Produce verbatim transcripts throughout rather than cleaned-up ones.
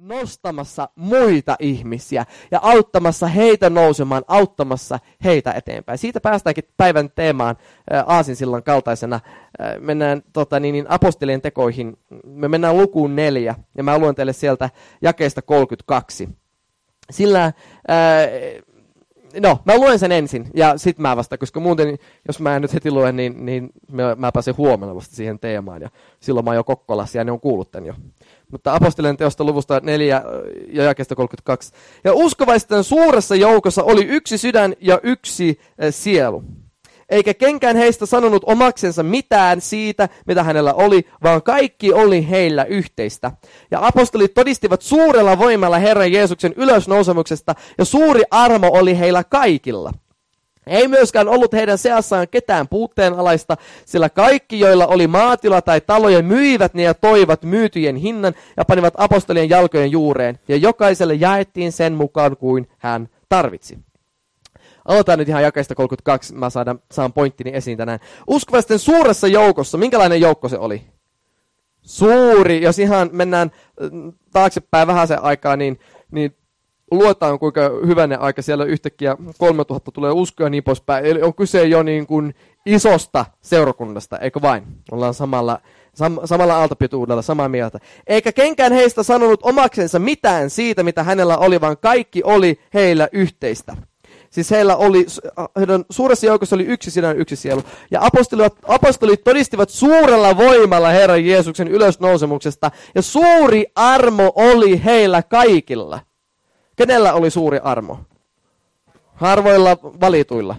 nostamassa muita ihmisiä ja auttamassa heitä nousemaan, auttamassa heitä eteenpäin. Siitä päästäänkin päivän teemaan ää, aasinsillan kaltaisena. Ää, mennään tota, niin, niin, apostolien tekoihin. Me mennään lukuun neljä ja mä luen teille sieltä jakeesta kolmekymmentäkaksi. Sillä, ää, no mä luen sen ensin ja sit mä vasta, koska muuten jos mä en nyt heti luen, niin, niin mä, mä pääsen huomenna vasta siihen teemaan ja silloin mä oon jo Kokkolassa ja ne on kuullut tän jo. Mutta apostolien teosta luvusta neljä ja jakeesta kolmekymmentäkaksi. Ja uskovaisten suuressa joukossa oli yksi sydän ja yksi äh, sielu. Eikä kenkään heistä sanonut omaksensa mitään siitä, mitä hänellä oli, vaan kaikki oli heillä yhteistä. Ja apostolit todistivat suurella voimalla Herran Jeesuksen ylösnousemuksesta, ja suuri armo oli heillä kaikilla. Ei myöskään ollut heidän seassaan ketään puutteenalaista, sillä kaikki, joilla oli maatila tai taloja, myivät ne ja toivat myytyjen hinnan ja panivat apostolien jalkojen juureen, ja jokaiselle jaettiin sen mukaan kuin hän tarvitsi. Aloitetaan nyt ihan jakeesta kolmekymmentäkaksi, mä saan, saan pointtini esiin tänään. Uskovaisten suuressa joukossa, minkälainen joukko se oli? Suuri, jos ihan mennään taaksepäin vähän sen aikaa, niin, niin luetaan kuinka hyvänen aika siellä yhtäkkiä kolmetuhatta tulee uskoa ja niin poispäin. Eli on kyse jo niin kuin isosta seurakunnasta, eikö vain? Ollaan samalla, sam, samalla aaltopituudella samaa mieltä. Eikä kenkään heistä sanonut omaksensa mitään siitä, mitä hänellä oli, vaan kaikki oli heillä yhteistä. Siis heillä oli, heidän suuressa joukossa oli yksi sydän, yksi sielu. Ja apostolit, apostolit todistivat suurella voimalla Herran Jeesuksen ylösnousemuksesta. Ja suuri armo oli heillä kaikilla. Kenellä oli suuri armo? Harvoilla valituilla.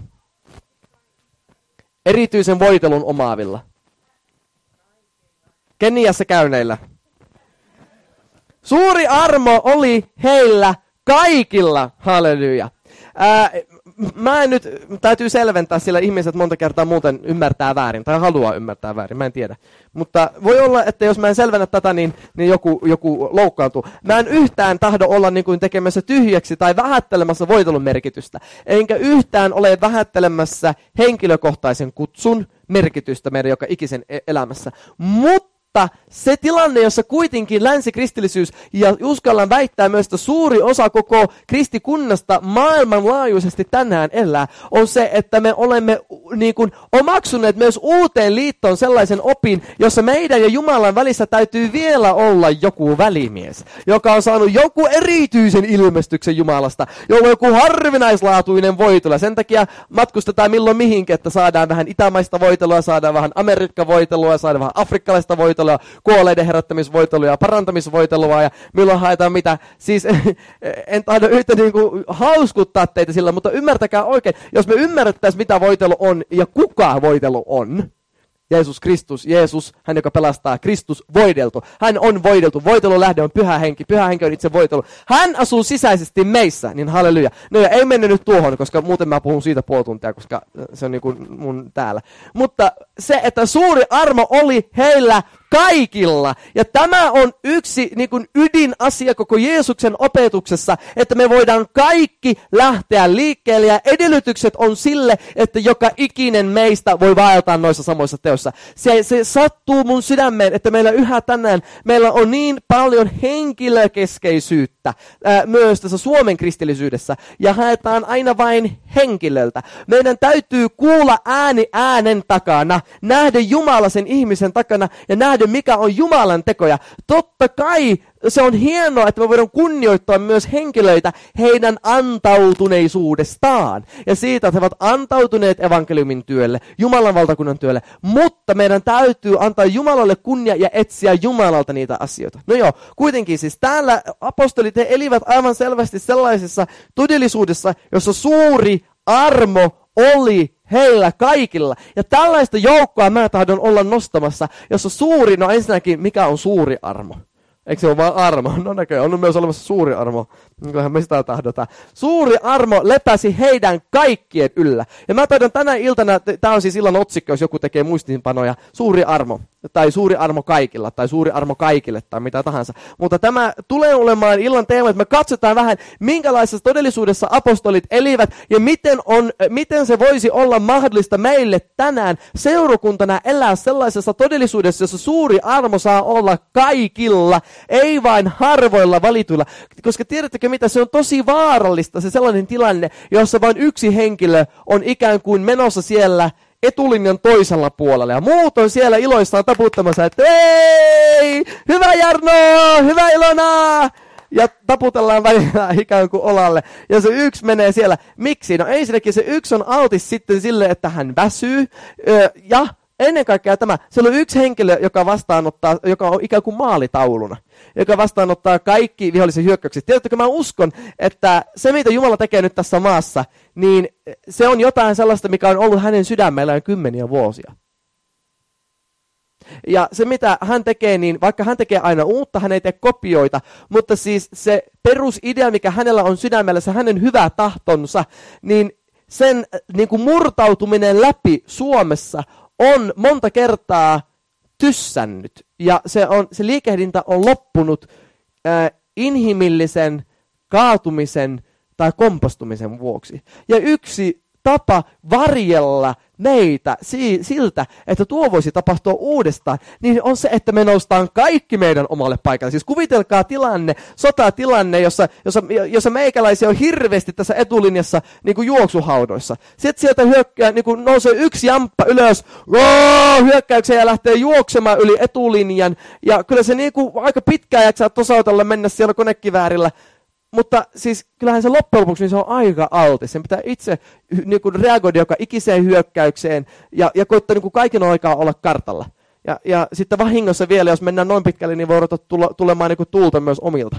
Erityisen voitelun omaavilla. Keniassa käyneillä. Suuri armo oli heillä kaikilla. Halleluja. Ää, mä en nyt, täytyy selventää, sillä ihmiset monta kertaa muuten ymmärtää väärin, tai haluaa ymmärtää väärin, mä en tiedä. Mutta voi olla, että jos mä en selvennä tätä, niin, niin joku, joku loukkaantuu. Mä en yhtään tahdo olla niin kuin tekemässä tyhjäksi tai vähättelemässä voitelun merkitystä. Enkä yhtään ole vähättelemässä henkilökohtaisen kutsun merkitystä meidän joka ikisen elämässä. Mutta Mutta se tilanne, jossa kuitenkin länsikristillisyys, ja uskallan väittää myös, että suuri osa koko kristikunnasta maailmanlaajuisesti tänään elää, on se, että me olemme niin kuin omaksuneet myös uuteen liittoon sellaisen opin, jossa meidän ja Jumalan välissä täytyy vielä olla joku välimies, joka on saanut joku erityisen ilmestyksen Jumalasta, jolla on joku harvinaislaatuinen voitelu. Sen takia matkustetaan milloin mihinkin, että saadaan vähän itämaista voitelua, saadaan vähän Amerikka-voitelua, saadaan vähän afrikkalaista voitelua, kuolleiden herättämisvoitelua ja parantamisvoitelua ja milloin haetaan mitä. Siis en tahdo yhtä niin kuin hauskuttaa teitä sillä, mutta ymmärtäkää oikein, jos me ymmärrettäisiin mitä voitelu on ja kuka voitelu on. Jeesus Kristus, Jeesus, hän joka pelastaa, Kristus voideltu. Hän on voideltu, voitelun lähde on pyhä henki, pyhä henki on itse voitelu. Hän asuu sisäisesti meissä, niin halleluja. No ja ei mennä nyt tuohon, koska muuten mä puhun siitä puoli tuntia, koska se on niin kuin mun täällä. Mutta se, että suuri armo oli heillä kaikilla. Ja tämä on yksi niin kuin ydinasia koko Jeesuksen opetuksessa, että me voidaan kaikki lähteä liikkeelle ja edellytykset on sille, että joka ikinen meistä voi vaeltaa noissa samoissa teoissa. Se, se sattuu mun sydämeen, että meillä yhä tänään, meillä on niin paljon henkilökeskeisyyttä ää, myös tässä Suomen kristillisyydessä ja haetaan aina vain henkilöltä. Meidän täytyy kuulla ääni äänen takana, nähdä Jumala sen ihmisen takana ja nähdä mikä on Jumalan tekoja. Totta kai se on hienoa, että me voidaan kunnioittaa myös henkilöitä heidän antautuneisuudestaan. Ja siitä, että he ovat antautuneet evankeliumin työlle, Jumalan valtakunnan työlle. Mutta meidän täytyy antaa Jumalalle kunnia ja etsiä Jumalalta niitä asioita. No joo, kuitenkin siis täällä apostolit he elivät aivan selvästi sellaisessa todellisuudessa, jossa suuri armo oli heillä kaikilla. Ja tällaista joukkoa mä tahdon olla nostamassa, jossa suuri, no ensinnäkin, mikä on suuri armo? Eikö se ole vaan armo? No näköjään, on myös olemassa suuri armo. Kyllähän me sitä tahdotaan. Suuri armo lepäsi heidän kaikkien yllä. Ja mä taidon tänä iltana, tämä on siis illan otsikko, jos joku tekee muistiinpanoja, suuri armo. tai suuri armo kaikilla, tai suuri armo kaikille, tai mitä tahansa. Mutta tämä tulee olemaan illan teema, että me katsotaan vähän, minkälaisessa todellisuudessa apostolit elivät, ja miten, on, miten se voisi olla mahdollista meille tänään seurakuntana elää sellaisessa todellisuudessa, jossa suuri armo saa olla kaikilla, ei vain harvoilla valituilla. Koska tiedättekö mitä, se on tosi vaarallista, se sellainen tilanne, jossa vain yksi henkilö on ikään kuin menossa siellä etulinjan toisella puolella. Ja muut on siellä iloissaan taputtamassa, että hei, hyvä Jarno, hyvä Ilona! Ja taputellaan välillä ikään kuin olalle. Ja se yksi menee siellä. Miksi? No ensinnäkin se yksi on altis sitten sille, että hän väsyy. Ja ennen kaikkea tämä, siellä on yksi henkilö, joka vastaanottaa, joka on ikään kuin maalitauluna, joka vastaanottaa kaikki vihollisen hyökkäykset. Tiedättekö, mä uskon, että se mitä Jumala tekee nyt tässä maassa, niin se on jotain sellaista, mikä on ollut hänen sydämellään kymmeniä vuosia. Ja se mitä hän tekee, niin vaikka hän tekee aina uutta, hän ei tee kopioita, mutta siis se perusidea, mikä hänellä on sydämellä, se hänen hyvä tahtonsa, niin sen niin kuin murtautuminen läpi Suomessa on monta kertaa tyssännyt, ja se, on, se liikehdintä on loppunut äh, inhimillisen kaatumisen tai kompostumisen vuoksi. Ja yksi tapa varjella meitä si- siltä, että tuo voisi tapahtua uudestaan, niin on se, että me noustaan kaikki meidän omalle paikalle. Siis kuvitelkaa tilanne, sotatilanne, jossa, jossa, jossa meikäläisiä on hirveästi tässä etulinjassa niin kuin juoksuhaudoissa. Sitten sieltä hyökkää, niin kuin nousee yksi jamppa ylös, roo, hyökkäykseen ja lähtee juoksemaan yli etulinjan. Ja kyllä se niin kuin aika pitkään jaksaa tosautella mennä siellä konekiväärillä. Mutta siis kyllähän se loppujen lopuksi niin se on aika altis. Sen pitää itse niin kuin reagoida joka ikiseen hyökkäykseen ja, ja koittaa niin kuin kaiken aikaa olla kartalla. Ja, ja sitten vahingossa vielä, jos mennään noin pitkälle, niin voi odottaa tule, tulemaan niin kuin tuulta myös omilta.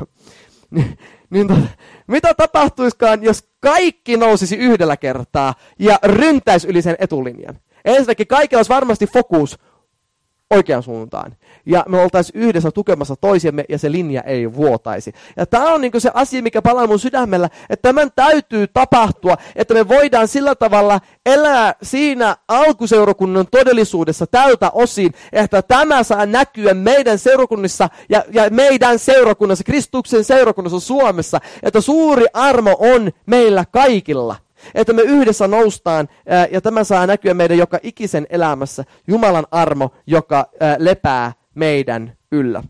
niin, to, mitä tapahtuiskaan, jos kaikki nousisi yhdellä kertaa ja ryntäisi yli sen etulinjan? Ensinnäkin kaikilla olisi varmasti fokus oikeaan suuntaan. Ja me oltaisiin yhdessä tukemassa toisiamme ja se linja ei vuotaisi. Ja tämä on niin se asia, mikä palaa mun sydämellä, että tämän täytyy tapahtua, että me voidaan sillä tavalla elää siinä alkuseurakunnan todellisuudessa tältä osin, että tämä saa näkyä meidän seurakunnissa ja, ja meidän seurakunnassa, Kristuksen seurakunnassa Suomessa, että suuri armo on meillä kaikilla. Että me yhdessä noustaan, ää, ja tämä saa näkyä meidän joka ikisen elämässä, Jumalan armo, joka ää, lepää meidän yllä.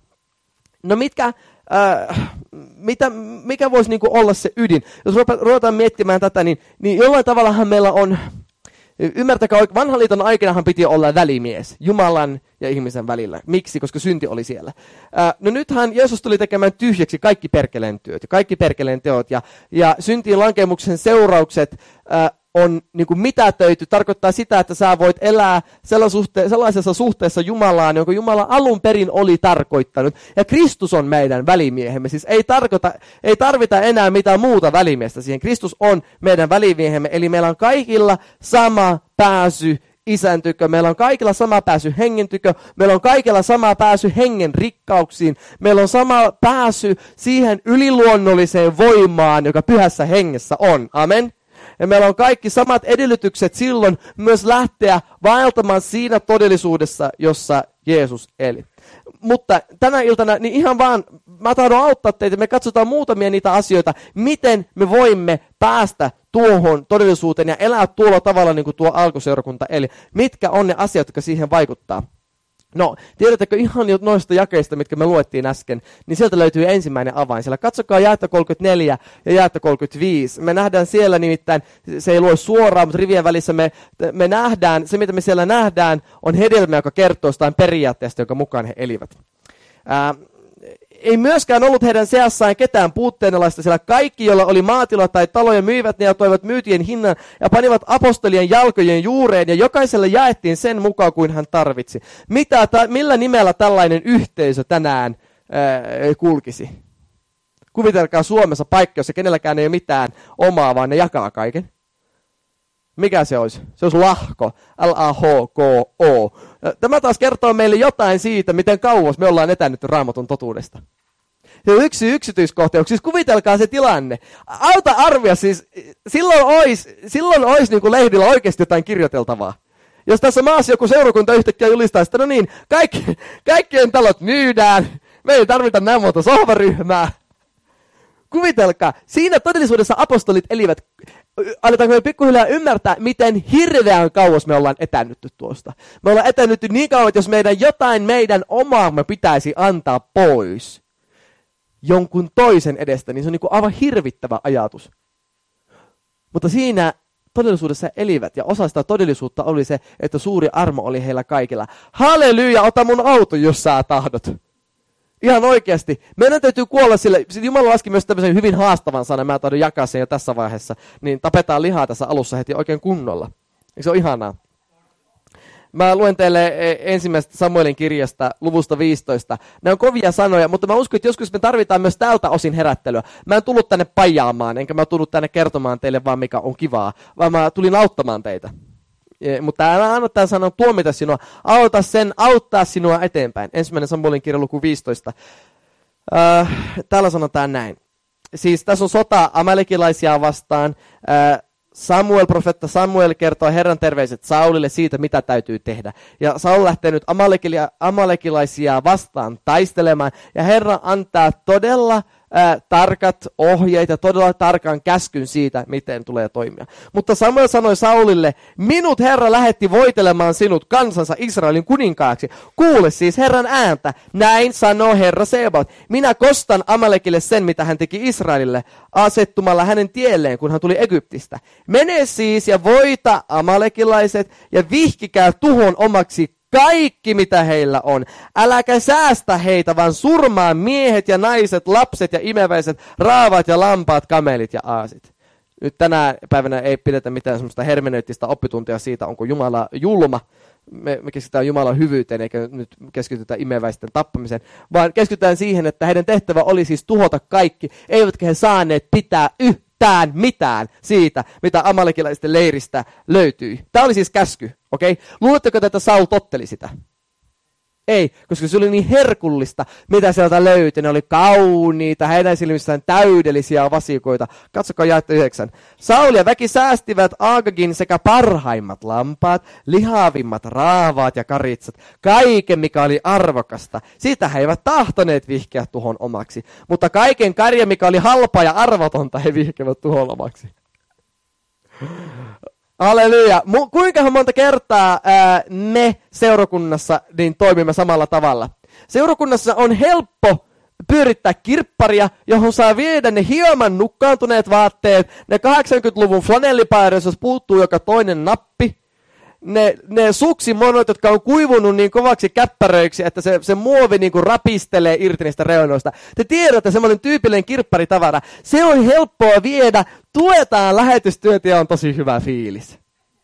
No mitkä, ää, mitä, mikä voisi niinku olla se ydin? Jos ruvetaan miettimään tätä, niin, niin jollain tavallahan meillä on, ymmärtäkää, vanhan liiton aikanahan piti olla välimies Jumalan ja ihmisen välillä. Miksi? Koska synti oli siellä. Ää, no nythän Jeesus tuli tekemään tyhjäksi kaikki perkeleen työt ja kaikki perkeleen teot. Ja, ja syntiin lankemuksen seuraukset ää, on niin kuin mitätöity. Tarkoittaa sitä, että sä voit elää sellaisessa suhteessa Jumalaan, jonka Jumala alun perin oli tarkoittanut. Ja Kristus on meidän välimiehemme. Siis ei, tarkoita, ei tarvita enää mitään muuta välimiestä siihen. Kristus on meidän välimiehemme. Eli meillä on kaikilla sama pääsy Isän tykö. Meillä on kaikilla sama pääsy hengen tykö. Meillä on kaikilla sama pääsy hengen rikkauksiin. Meillä on sama pääsy siihen yliluonnolliseen voimaan, joka pyhässä hengessä on. Amen. Ja meillä on kaikki samat edellytykset silloin myös lähteä vaeltamaan siinä todellisuudessa, jossa Jeesus eli. Mutta tänä iltana, niin ihan vaan, mä tahdon auttaa teitä, me katsotaan muutamia niitä asioita, miten me voimme päästä tuohon todellisuuteen ja elää tuolla tavalla niin kuin tuo alkuseurakunta eli. Mitkä on ne asiat, jotka siihen vaikuttaa? No, tiedättekö ihan noista jakeista, mitkä me luettiin äsken, niin sieltä löytyy ensimmäinen avain. Siellä katsokaa jaetta kolmekymmentäneljä ja jaetta kolmekymmentäviisi. Me nähdään siellä nimittäin, se ei lue suoraan, mutta rivien välissä me, me nähdään, se mitä me siellä nähdään, on hedelmä, joka kertoo jostain periaatteesta, jonka mukaan he elivät. Ää, Ei myöskään ollut heidän seassaan ketään puutteenalaista, sillä kaikki, joilla oli maatila tai taloja, myivät ne ja toivat myytien hinnan ja panivat apostolien jalkojen juureen, ja jokaiselle jaettiin sen mukaan kuin hän tarvitsi. Mitä, ta, millä nimellä tällainen yhteisö tänään ää, kulkisi? Kuvitelkaa Suomessa paikka, jossa kenelläkään ei ole mitään omaa, vaan ne jakaa kaiken. Mikä se olisi? Se olisi lahko. L A H K O. Tämä taas kertoo meille jotain siitä, miten kauas me ollaan etännyt Raamatun totuudesta. Se on yksi yksityiskohta. Siis kuvitelkaa se tilanne. Auta arvia siis, silloin olisi, silloin olisi niin kuin lehdillä oikeasti jotain kirjoiteltavaa. Jos tässä maassa joku seurakunta yhtäkkiä julistaa, että no niin, kaikki, kaikkien talot myydään, me ei tarvita näin monta sohvaryhmää. Kuvitelkaa, siinä todellisuudessa apostolit elivät, aletaanko me pikkuhiljaa ymmärtää, miten hirveän kauas me ollaan etännytty tuosta. Me ollaan etännytty niin kauan, että jos meidän jotain meidän omaamme pitäisi antaa pois jonkun toisen edestä, niin se on niin kuin aivan hirvittävä ajatus. Mutta siinä todellisuudessa elivät, ja osa sitä todellisuutta oli se, että suuri armo oli heillä kaikilla. Halleluja, ota mun auto, jos sä tahdot. Ihan oikeasti. Meidän täytyy kuolla sille. Jumala laski myös tämmöisen hyvin haastavan sanan, mä tahdon jakaa sen jo tässä vaiheessa. Niin tapetaan lihaa tässä alussa heti oikein kunnolla. Eikö se ole ihanaa? Mä luen teille ensimmäisestä Samuelin kirjasta luvusta viisitoista. Ne on kovia sanoja, mutta mä uskon, että joskus me tarvitaan myös tältä osin herättelyä. Mä en tullut tänne pajaamaan, enkä mä tullut tänne kertomaan teille vaan mikä on kivaa, vaan mä tulin auttamaan teitä. Ja, mutta älä anna tämän sanan tuomita sinua, auta sen, auttaa sinua eteenpäin. Ensimmäinen Samuelin kirja luku viisitoista. Äh, täällä sanotaan näin. Siis tässä on sota amalekilaisia vastaan. Äh, Samuel, profeetta Samuel kertoo Herran terveiset Saulille siitä, mitä täytyy tehdä. Ja Saul lähtee nyt amalekilaisia vastaan taistelemaan. Ja Herra antaa todella ää, tarkat ohjeet ja todella tarkan käskyn siitä, miten tulee toimia. Mutta Samuel sanoi Saulille, minut Herra lähetti voitelemaan sinut kansansa Israelin kuninkaaksi. Kuule siis Herran ääntä. Näin sanoo Herra Sebaot. Minä kostan Amalekille sen, mitä hän teki Israelille, asettumalla hänen tielleen, kun hän tuli Egyptistä. Mene siis ja voita amalekilaiset ja vihkikää tuhon omaksi kaikki, mitä heillä on. Äläkä säästä heitä, vaan surmaa miehet ja naiset, lapset ja imeväiset, raavat ja lampaat, kamelit ja aasit. Nyt tänä päivänä ei pidetä mitään semmoista hermeneuttista oppituntia siitä, onko Jumala julma. Me, me keskitytään Jumalan hyvyyteen, eikä nyt keskitytään imeväisten tappamiseen, vaan keskitytään siihen, että heidän tehtävä oli siis tuhota kaikki, eivätkä he saaneet pitää yhtään mitään siitä, mitä amalekilaisten leiristä löytyi. Tämä oli siis käsky, okei? Okay? Luuletteko, että Saul totteli sitä? Ei, koska se oli niin herkullista, mitä sieltä löytyi. Ne oli kauniita, heidän silmissään täydellisiä vasikoita. Katsokaa jaetta yhdeksän. Saul ja väki säästivät Agagin sekä parhaimmat lampaat, lihavimmat raavaat ja karitsat, kaiken mikä oli arvokasta. Siitä he eivät tahtoneet vihkeä tuhon omaksi, mutta kaiken karja, mikä oli halpaa ja arvotonta, he vihkevät tuhon omaksi. Halleluja. Mu- kuinka monta kertaa ää, me seurakunnassa niin toimimme samalla tavalla? Seurakunnassa on helppo pyörittää kirpparia, johon saa viedä ne hieman nukkaantuneet vaatteet, ne kahdeksankymmentäluvun flanellipaidat, jos puuttuu joka toinen nappi, ne, ne suksimonot, jotka on kuivunut niin kovaksi käppäröiksi, että se, se muovi niin kuin rapistelee irti niistä reunoista. Te tiedätte, semmoinen tyypillinen kirpparitavara, se on helppoa viedä, tuetaan lähetystyötä ja on tosi hyvä fiilis.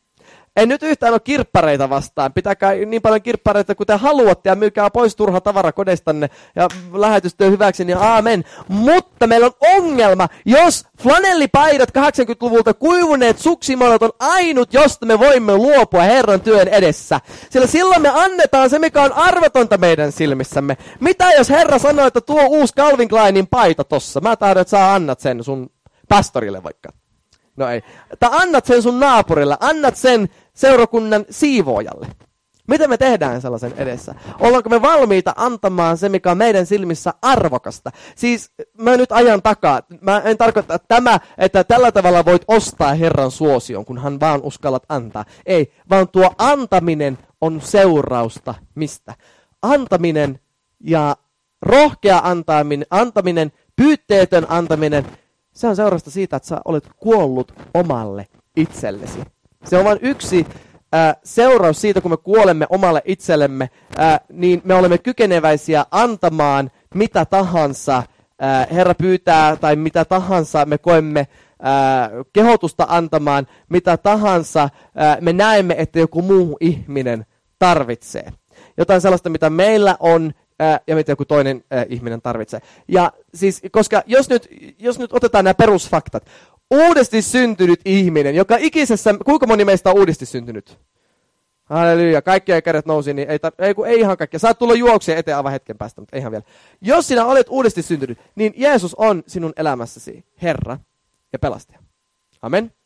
En nyt yhtään ole kirppareita vastaan. Pitäkää niin paljon kirppareita kuin te haluatte ja myykää pois turha tavara kodestanne ja lähetystyö hyväksi, niin aamen. Mutta meillä on ongelma, jos flanellipaidat kahdeksankymmentäluvulta kuivuneet suksimonot on ainut, josta me voimme luopua Herran työn edessä. Sillä silloin me annetaan se, mikä on arvotonta meidän silmissämme. Mitä jos Herra sanoo, että tuo uusi Calvin Kleinin paita tossa? Mä tahdon, että sä annat sen sun pastorille vaikka. No ei. Tai annat sen sun naapurille, annat sen seurakunnan siivoojalle. Miten me tehdään sellaisen edessä? Ollaanko me valmiita antamaan se, mikä on meidän silmissä arvokasta? Siis mä nyt ajan takaa. Mä en tarkoita että tämä, että tällä tavalla voit ostaa Herran suosion, kunhan vaan uskallat antaa. Ei, vaan tuo antaminen on seurausta mistä? Antaminen ja rohkea antaminen, antaminen, pyytteetön antaminen, se on seurausta siitä, että sä olet kuollut omalle itsellesi. Se on vain yksi äh, seuraus siitä, kun me kuolemme omalle itsellemme, äh, niin me olemme kykeneväisiä antamaan mitä tahansa äh, Herra pyytää tai mitä tahansa me koemme äh, kehotusta antamaan, mitä tahansa äh, me näemme, että joku muu ihminen tarvitsee. Jotain sellaista, mitä meillä on, ja mitä joku toinen äh, ihminen tarvitsee. Ja siis, koska jos nyt, jos nyt otetaan nämä perusfaktat. Uudesti syntynyt ihminen, joka ikisessä, kuinka moni meistä on uudesti syntynyt? Halleluja, kaikkia kädet nousi, niin ei, tar- ei, ei ihan kaikkia. Saat tulla juokseen eteen aivan hetken päästä, mutta ei ihan vielä. Jos sinä olet uudesti syntynyt, niin Jeesus on sinun elämässäsi Herra ja pelastaja. Amen.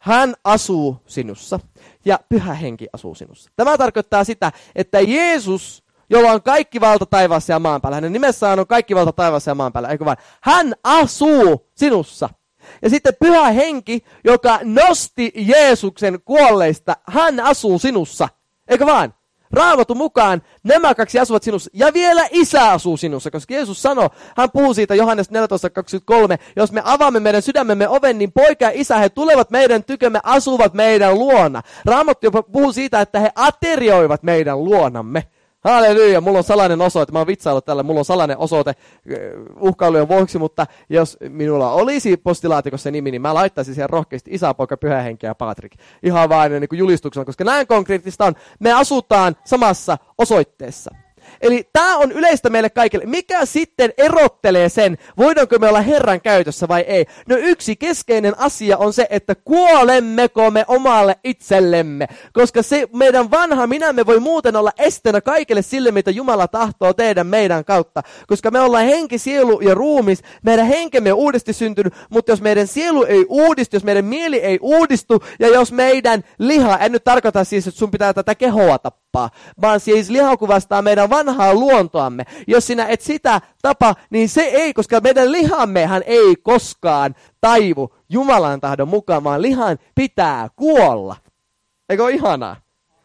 hän asuu sinussa ja Pyhä Henki asuu sinussa. Tämä tarkoittaa sitä, että Jeesus, jolla on kaikki valta taivaassa ja maan päällä, hänen nimessään on kaikki valta taivaassa ja maan päällä, eikö vaan? Hän asuu sinussa. Ja sitten Pyhä Henki, joka nosti Jeesuksen kuolleista, hän asuu sinussa, eikö vaan? Raamatun mukaan nämä kaksi asuvat sinussa ja vielä Isä asuu sinussa, koska Jeesus sanoi, hän puhuu siitä Johannes neljätoista kaksikymmentäkolme, jos me avaamme meidän sydämemme oven, niin poika ja isä, he tulevat meidän tykömme, asuvat meidän luona. Raamattu jopa puhuu siitä, että he aterioivat meidän luonamme. Halleluja, mulla on salainen osoite, mä oon vitsaillut tällä, mulla on salainen osoite uhkailujen vuoksi, mutta jos minulla olisi postilaatikossa nimi, niin mä laittaisin siihen rohkeasti Isä, Poika, Pyhä Henki ja Patrik. Ihan vain niin kuin julistuksena, koska näin konkreettista on, me asutaan samassa osoitteessa. Eli tämä on yleistä meille kaikille. Mikä sitten erottelee sen, voidaanko me olla Herran käytössä vai ei? No yksi keskeinen asia on se, että kuolemmeko me omalle itsellemme. Koska se meidän vanha minämme voi muuten olla esteenä kaikille sille, mitä Jumala tahtoo tehdä meidän kautta. Koska me ollaan henki, sielu ja ruumis. Meidän henkemme on uudesti syntynyt, mutta jos meidän sielu ei uudistu, jos meidän mieli ei uudistu, ja jos meidän liha, en nyt tarkoita siis, että sun pitää tätä kehoa tappaa, vaan siis liha kuvastaa meidän vanhaa luontoamme. Jos sinä et sitä tapa, niin se ei, koska meidän lihammehan ei koskaan taivu Jumalan tahdon mukaan, vaan lihan pitää kuolla. Eikö ole ihanaa?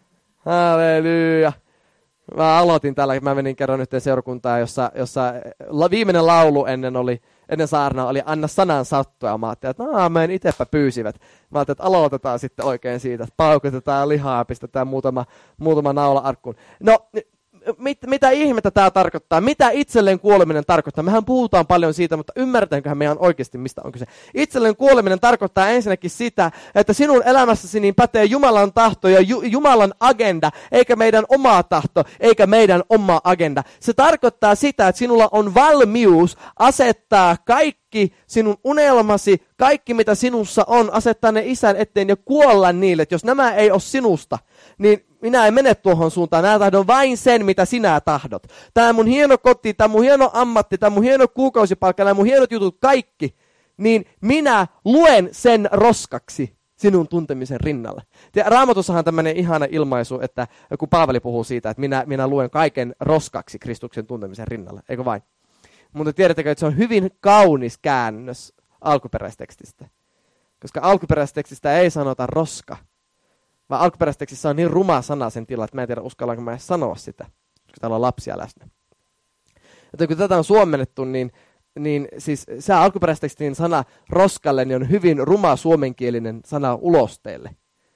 Halleluja. Mä aloitin täällä, mä menin kerran yhteen seurakuntaan, jossa, jossa viimeinen laulu ennen oli, ennen saarnaa oli Anna sanan sattua. Mä ajattelin, että no, mä en itepä pyysivät. Mä ajattelin, että aloitetaan sitten oikein siitä, että paukutetaan lihaa ja pistetään muutama, muutama naula arkkuun. No, mit, mitä ihmettä tämä tarkoittaa? Mitä itselleen kuoleminen tarkoittaa? Mehän puhutaan paljon siitä, mutta ymmärtäänköhän meidän oikeasti, mistä on kyse? Itselleen kuoleminen tarkoittaa ensinnäkin sitä, että sinun elämässäsi niin pätee Jumalan tahto ja Ju- Jumalan agenda, eikä meidän oma tahto, eikä meidän oma agenda. Se tarkoittaa sitä, että sinulla on valmius asettaa kaikki sinun unelmasi, kaikki mitä sinussa on, asettaa ne Isän eteen ja kuolla niille. Että jos nämä ei ole sinusta, niin minä en mene tuohon suuntaan. Minä tahdon vain sen, mitä sinä tahdot. Tämä mun hieno koti, tämä mun hieno ammatti, tämä mun hieno kuukausipalkka, nämä mun hienot jutut, kaikki. Niin minä luen sen roskaksi sinun tuntemisen rinnalla. Raamatussahan on tämmöinen ihana ilmaisu, että kun Paavali puhuu siitä, että minä, minä luen kaiken roskaksi Kristuksen tuntemisen rinnalla. Eikö vain? Mutta tiedättekö, että se on hyvin kaunis käännös alkuperäistekstistä. Koska alkuperäistekstistä ei sanota roska. Vaan alkuperäistekstissä on niin ruma sana sen tila, että mä en tiedä uskallanko mä edes sanoa sitä, koska täällä on lapsia läsnä. Joten kun tätä on suomennettu, niin, niin siis se alkuperäistekstin sana roskalle niin on hyvin ruma suomenkielinen sana ulosteelle.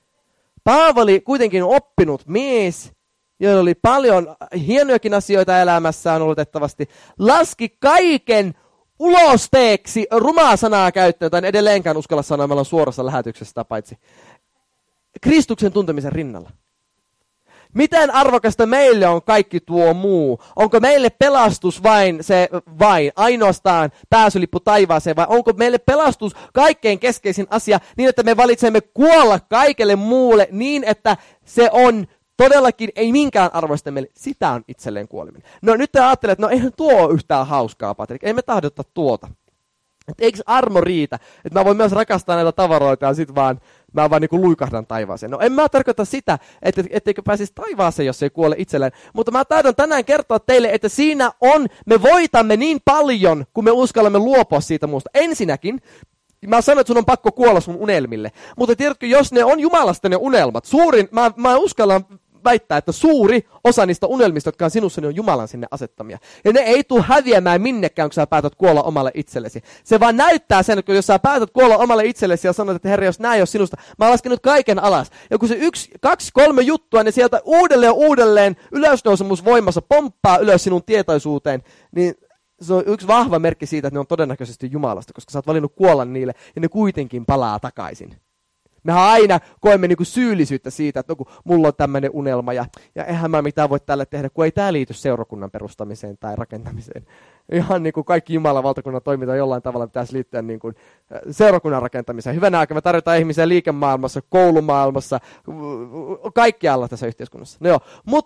Paavali kuitenkin on oppinut mies, joilla oli paljon hienojakin asioita elämässään oletettavasti, laski kaiken ulosteeksi rumaa sanaa käyttöön, tai en edelleenkään uskalla sanoa, meillä on suorassa lähetyksessä paitsi Kristuksen tuntemisen rinnalla. Miten arvokasta meille on kaikki tuo muu? Onko meille pelastus vain se vain, ainoastaan pääsylippu taivaaseen, vai onko meille pelastus kaikkein keskeisin asia niin, että me valitsemme kuolla kaikelle muulle niin, että se on todellakin ei minkään arvoista meille. Sitä on itselleen kuoleminen. No nyt te ajattelet, että no eihän tuo ole yhtään hauskaa, Patrik. Ei me tahdota tuota. Että eikö armo riitä? Että mä voin myös rakastaa näitä tavaroita ja sit vaan, mä vaan niinku luikahdan taivaaseen. No en mä tarkoita sitä, että etteikö pääsisi taivaaseen, jos ei kuole itselleen. Mutta mä tahdon tänään kertoa teille, että siinä on, me voitamme niin paljon, kun me uskallamme luopua siitä muusta. Ensinnäkin, mä sanon, että sun on pakko kuolla sun unelmille. Mutta tiedätkö, jos ne on Jumalasta ne unelmat, suurin, mä, mä uskallan väittää, että suuri osa niistä unelmista, jotka on sinussa, niin on Jumalan sinne asettamia. Ja ne ei tule häviämään minnekään, kun sä päätät kuolla omalle itsellesi. Se vaan näyttää sen, että jos sä päätät kuolla omalle itsellesi ja sanot, että Herra, jos näin ei ole sinusta, mä oon laskenut kaiken alas. Ja kun se yksi, kaksi, kolme juttua, niin sieltä uudelleen ja uudelleen ylösnousemusvoimassa pomppaa ylös sinun tietoisuuteen, niin se on yksi vahva merkki siitä, että ne on todennäköisesti Jumalasta, koska sä oot valinnut kuolla niille ja ne kuitenkin palaa takaisin. Mehän aina koemme niinku syyllisyyttä siitä, että no, kun mulla on tämmöinen unelma ja, ja eihän mä mitään voi tälle tehdä, kun ei tämä liity seurakunnan perustamiseen tai rakentamiseen. Ihan niin kuin kaikki Jumalan valtakunnan toiminta jollain tavalla pitäisi liittyä niin kuin seurakunnan rakentamiseen. Hyvänä aikaa me tarvitaan ihmisiä liikemaailmassa, koulumaailmassa, kaikkialla tässä yhteiskunnassa. No joo, mutta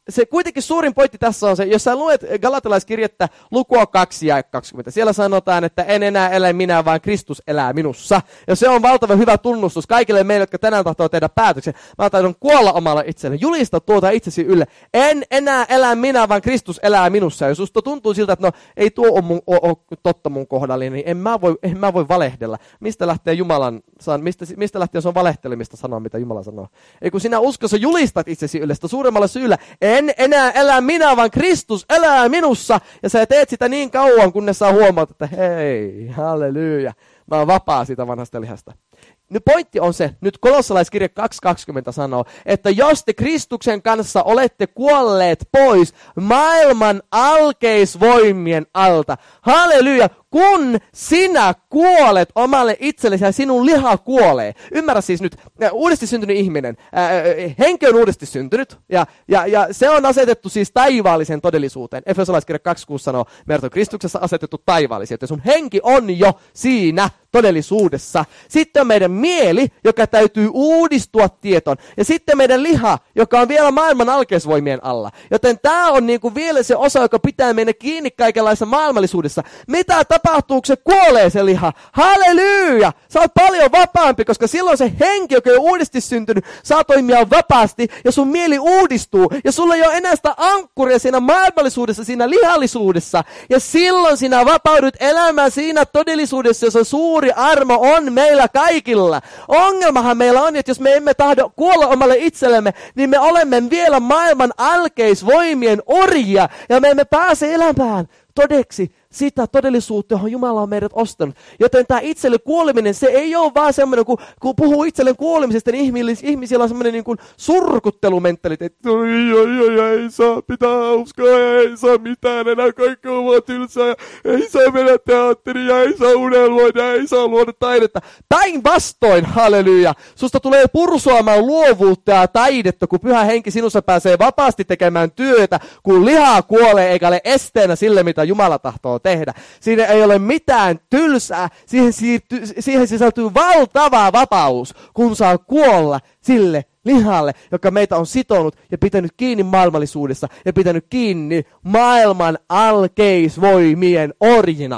se kuitenkin suurin pointti tässä on se, jos sä luet Galatalaiskirjettä lukua kaksi ja kaksikymmentä, siellä sanotaan, että en enää elä minä, vaan Kristus elää minussa. Ja se on valtavan hyvä tunnustus kaikille meille, jotka tänään tahtoo tehdä päätöksen. Mä taidon kuolla omalla itselleni. Julista tuota itsesi ylle. En enää elä minä, vaan Kristus elää minussa. Ja jos susta tuntuu siltä, että no ei tuo ole, mun, ole, ole totta mun kohdallani, niin en mä, voi, en mä voi valehdella. Mistä lähtee Jumalan, mistä, mistä lähtee se on valehtelemista sanoa, mitä Jumala sanoo? Ei kun sinä uskossa julistat itsesi ylle sitä suuremmalla syyllä. En enää elä minä, vaan Kristus elää minussa. Ja sä teet sitä niin kauan, kunnes sä huomaat, että hei, halleluja. Mä oon vapaa siitä vanhasta lihasta. Nyt pointti on se, nyt Kolossalaiskirja kaksi kaksikymmentä sanoo, että jos te Kristuksen kanssa olette kuolleet pois maailman alkeisvoimien alta, halleluja, kun sinä kuolet omalle itsellesi ja sinun liha kuolee. Ymmärrä siis nyt, uudesti syntynyt ihminen, ää, henki on uudesti syntynyt ja, ja, ja se on asetettu siis taivaalliseen todellisuuteen. Efesolaiskirja kaksi kuusi sanoo, meidät on Kristuksessa asetettu taivaallisia, että sun henki on jo siinä todellisuudessa. Sitten on meidän mieli, joka täytyy uudistua tietoon. Ja sitten meidän liha, joka on vielä maailman alkeisvoimien alla. Joten tämä on niinku vielä se osa, joka pitää meidän kiinni kaikenlaisessa maailmallisuudessa. Mitä tapahtuu, kun se kuolee se liha? Halleluja! Sä oot paljon vapaampi, koska silloin se henki, joka on uudesti syntynyt, saa toimia vapaasti ja sun mieli uudistuu. Ja sulla ei ole enää sitä ankkuria siinä maailmallisuudessa, siinä lihallisuudessa. Ja silloin sinä vapaudut elämään siinä todellisuudessa, jossa suuri armo on meillä kaikilla. Ongelmahan meillä on, että jos me emme tahdo kuolla omalle itsellemme, niin me olemme vielä maailman alkeisvoimien orjia ja me emme pääse elämään todeksi sitä todellisuutta, johon Jumala on meidät ostanut. Joten tämä itselle kuoleminen, se ei ole vaan semmoinen, kun, kun puhuu itselleen kuolemisesta, niin ihmisillä on semmoinen niin kuin surkuttelumentaliteetti. Ei, ei, ei, ei saa pitää uskoa, ei saa mitään enää, kaikki on vaan tylsää, ja ei saa mennä teatteria, ei saa unelmoida, ei saa luoda taidetta. Päinvastoin, halleluja, susta tulee pursuamaan luovuutta ja taidetta, kun Pyhä Henki sinussa pääsee vapaasti tekemään työtä, kun lihaa kuolee eikä ole esteenä sille, mitä Jumala tahtoo tehdä. Siinä ei ole mitään tylsää, siihen, siirtyy, siihen sisältyy valtava vapaus, kun saa kuolla sille lihalle, joka meitä on sitonut ja pitänyt kiinni maailmallisuudessa ja pitänyt kiinni maailman alkeisvoimien orjina.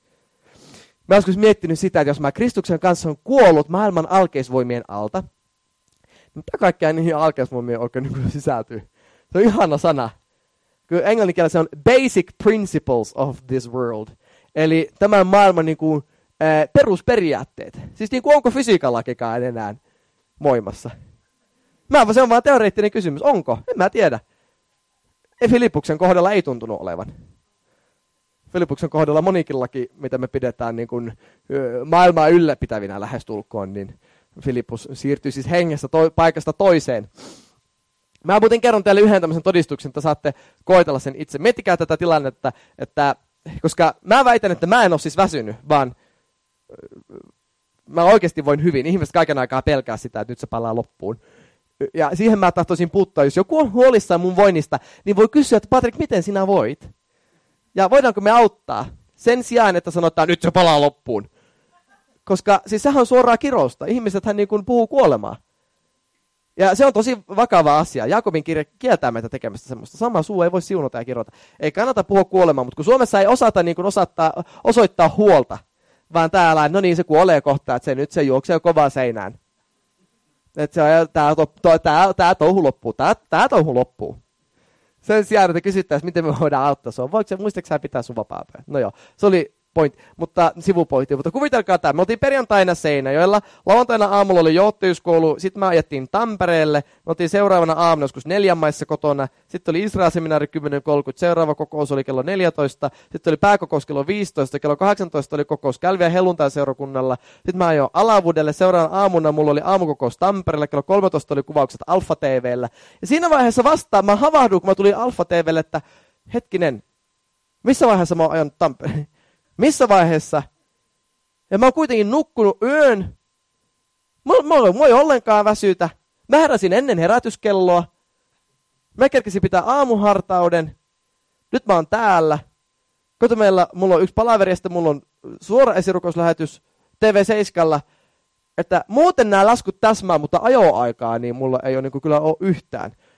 Mä joskus miettinyt sitä, että jos mä Kristuksen kanssa on kuollut maailman alkeisvoimien alta, niin mitä kaikkea niihin alkeisvoimien oikein niin sisältyy? Se on ihana sana. Kyllä englanninkielellä se on basic principles of this world. Eli tämän maailman niin kuin, ää, perusperiaatteet. Siis niin kuin onko fysiikallakikaan enää voimassa? Mä, se on vaan teoreettinen kysymys. Onko? En mä tiedä. Ei Filippuksen kohdalla ei tuntunut olevan. Filippuksen kohdalla monikin laki, mitä me pidetään niin kuin, ö, maailmaa ylläpitävinä lähestulkoon, niin Filippus siirtyi siis hengessä to- paikasta toiseen. Mä muuten kerron teille yhden tämmöisen todistuksen, että saatte koetella sen itse. Miettikää tätä tilannetta, että, koska mä väitän, että mä en ole siis väsynyt, vaan mä oikeasti voin hyvin. Ihmiset kaiken aikaa pelkää sitä, että nyt se palaa loppuun. Ja siihen mä tahtoisin puuttua, jos joku on huolissaan mun voinnista, niin voi kysyä, että Patrik, miten sinä voit? Ja voidaanko me auttaa? Sen sijaan, että sanotaan, nyt se palaa loppuun. Koska siis sehän on suoraa kirousta. Ihmisethän niin kuin puhuu kuolemaa. Ja se on tosi vakava asia. Jaakobin kirja kieltää meitä tekemästä semmoista. Sama suu ei voi siunata ja kirjoita. Ei kannata puhua kuolemaa, mutta kun Suomessa ei osata niin kuin osattaa, osoittaa huolta, vaan täällä, no niin se kuolee kohta, että se nyt se juoksee kovaan seinään. Että tämä to, to, to, touhu loppuu, tämä touhu loppuu. Sen sijaan, että kysyttäisiin, miten me voidaan auttaa sua. Voiko se, muistatko sä pitää sun vapaapäivä? No joo, se oli pointti, mutta sivupointti. Mutta kuvitelkaa tämä. Me oltiin perjantaina Seinäjoella. Lauantaina aamulla oli johtajuuskoulu. Sitten me ajettiin Tampereelle. Me oltiin seuraavana aamuna joskus neljän maissa kotona. Sitten oli Israel-seminaari kymmenen kolmekymmentä. Seuraava kokous oli kello neljätoista. Sitten oli pääkokous kello viisitoista. Kello kahdeksantoista oli kokous Kälviä helluntai-seurakunnalla. Sitten mä ajoin Alavuudelle. Seuraavana aamuna mulla oli aamukokous Tampereella. Kello kolmetoista oli kuvaukset Alfa T V:llä. Ja siinä vaiheessa vastaan mä havahduin, kun mä tulin Alfa T V:lle, että hetkinen, missä vaiheessa mä oon ajanut Tampereen? Missä vaiheessa? Ja mä oon kuitenkin nukkunut yön. Mulla ei ollenkaan väsytä. Mä heräsin ennen herätyskelloa. Mä kerkesin pitää aamuhartauden. Nyt mä oon täällä. Kato, meillä, mulla on yksi palaveri ja sitten mulla on suora esirukouslähetys T V seitsemän. Että muuten nämä laskut täsmää, mutta ajoaikaa, niin mulla ei ole niin kuin kyllä ole yhtään.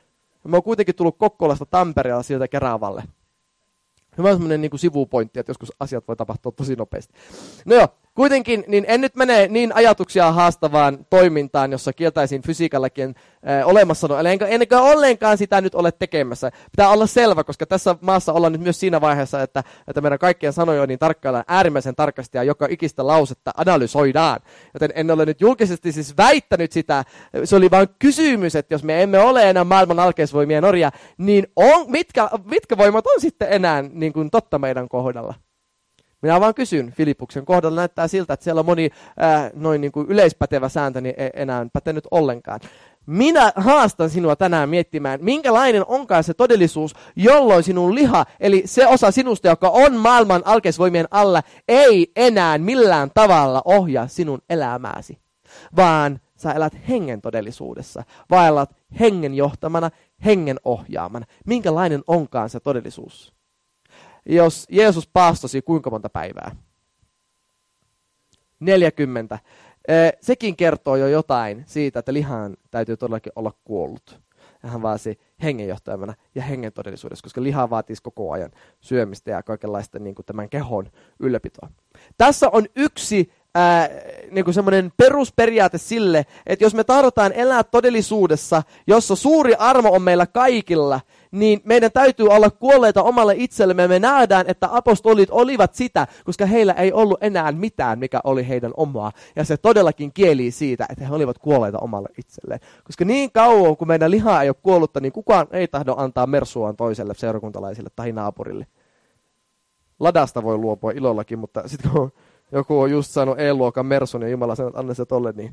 Mä oon kuitenkin tullut Kokkolasta Tampereella sieltä Keravalle. Hyvä on semmoinen niin kuin sivupointti, että joskus asiat voi tapahtua tosi nopeasti. No joo, kuitenkin niin en nyt mene niin ajatuksia haastavaan toimintaan, jossa kieltäisiin fysiikallakin äh, olemassaolo. Eli enkä, enkä ollenkaan sitä nyt ole tekemässä. Pitää olla selvä, koska tässä maassa ollaan nyt myös siinä vaiheessa, että, että meidän kaikkien sanoja niin tarkkaillaan äärimmäisen tarkasti ja joka ikistä lausetta analysoidaan. Joten en ole nyt julkisesti siis väittänyt sitä. Se oli vain kysymys, että jos me emme ole enää maailman alkeisvoimien orja, niin on, mitkä, mitkä voimat on sitten enää niin kuin totta meidän kohdalla? Minä vaan kysyn, Filippuksen kohdalla näyttää siltä, että siellä on moni ää, noin niin kuin yleispätevä sääntö, niin ei enää pätenyt ollenkaan. Minä haastan sinua tänään miettimään, minkälainen onkaan se todellisuus, jolloin sinun liha, eli se osa sinusta, joka on maailman alkeisvoimien alla, ei enää millään tavalla ohjaa sinun elämääsi, vaan sä elät hengen todellisuudessa, vaellat hengen johtamana, hengen ohjaamana. Minkälainen onkaan se todellisuus? Jos Jeesus paastosi kuinka monta päivää? neljäkymmentä. Sekin kertoo jo jotain siitä, että lihan täytyy todellakin olla kuollut. Ja hän vaasi hengenjohtajana ja hengen todellisuudessa, koska liha vaatii koko ajan syömistä ja kaikenlaista niin kuin tämän kehon ylläpitoa. Tässä on yksi ää, niin kuin semmoinen perusperiaate sille, että jos me tahdotaan elää todellisuudessa, jossa suuri armo on meillä kaikilla, niin meidän täytyy olla kuolleita omalle itsellemme. Me nähdään, että apostolit olivat sitä, koska heillä ei ollut enää mitään, mikä oli heidän omaa. Ja se todellakin kielii siitä, että he olivat kuolleita omalle itselleen. Koska niin kauan, kun meidän liha ei ole kuollutta, niin kukaan ei tahdo antaa mersuaan toiselle seurakuntalaisille tai naapurille. Ladasta voi luopua ilollakin, mutta sitten kun joku on just saanut E-luokan mersun ja Jumala sanoo, että anna se tolle, niin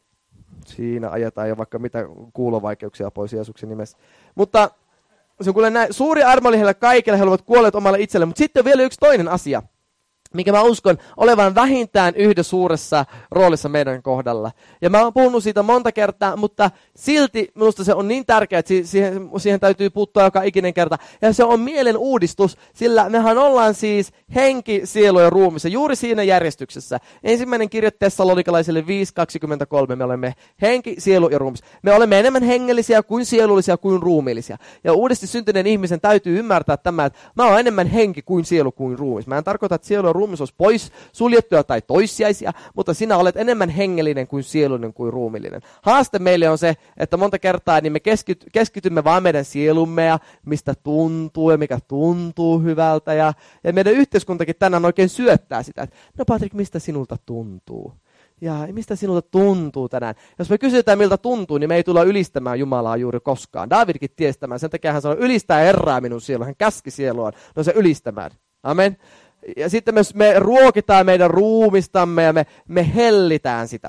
siinä ajetaan jo vaikka mitä kuulovaikeuksia pois Jeesuksen nimessä. Mutta se on kuule näin, suuri armo oli heillä kaikille, he olivat kuolleet omalle itselleen. Mutta sitten on vielä yksi toinen asia, mikä mä uskon olevan vähintään yhdessä suuressa roolissa meidän kohdalla. Ja mä oon puhunut siitä monta kertaa, mutta silti minusta se on niin tärkeää, että siihen, siihen täytyy puuttua joka ikinen kerta. Ja se on mielen uudistus, sillä mehän ollaan siis henki, sielu ja ruumissa, juuri siinä järjestyksessä. Ensimmäinen kirja Tessaloniikalaisille viisi kaksikymmentäkolme, me olemme henki, sielu ja ruumis. Me olemme enemmän hengellisiä kuin sielullisia kuin ruumiillisia. Ja uudesti syntyneen ihmisen täytyy ymmärtää tämä, että mä oon enemmän henki kuin sielu kuin ruumis. Mä en tarkoita, että sielu ja ruumis olisi pois suljettuja tai toissijaisia, mutta sinä olet enemmän hengellinen kuin sielullinen kuin ruumillinen. Haaste meille on se, että monta kertaa niin me keskity, keskitymme vaan meidän sielumme ja mistä tuntuu ja mikä tuntuu hyvältä. Ja, ja meidän yhteiskuntakin tänään oikein syöttää sitä, että no Patrik, mistä sinulta tuntuu? Ja mistä sinulta tuntuu tänään? Jos me kysytään, miltä tuntuu, niin me ei tulla ylistämään Jumalaa juuri koskaan. Davidkin tiesi tämän, sen takia hän sanoi, ylistää Herraa minun sielu. Hän käski sieluaan, no se ylistämään. Amen. Ja sitten me, me ruokitaan meidän ruumistamme ja me, me hellitään sitä.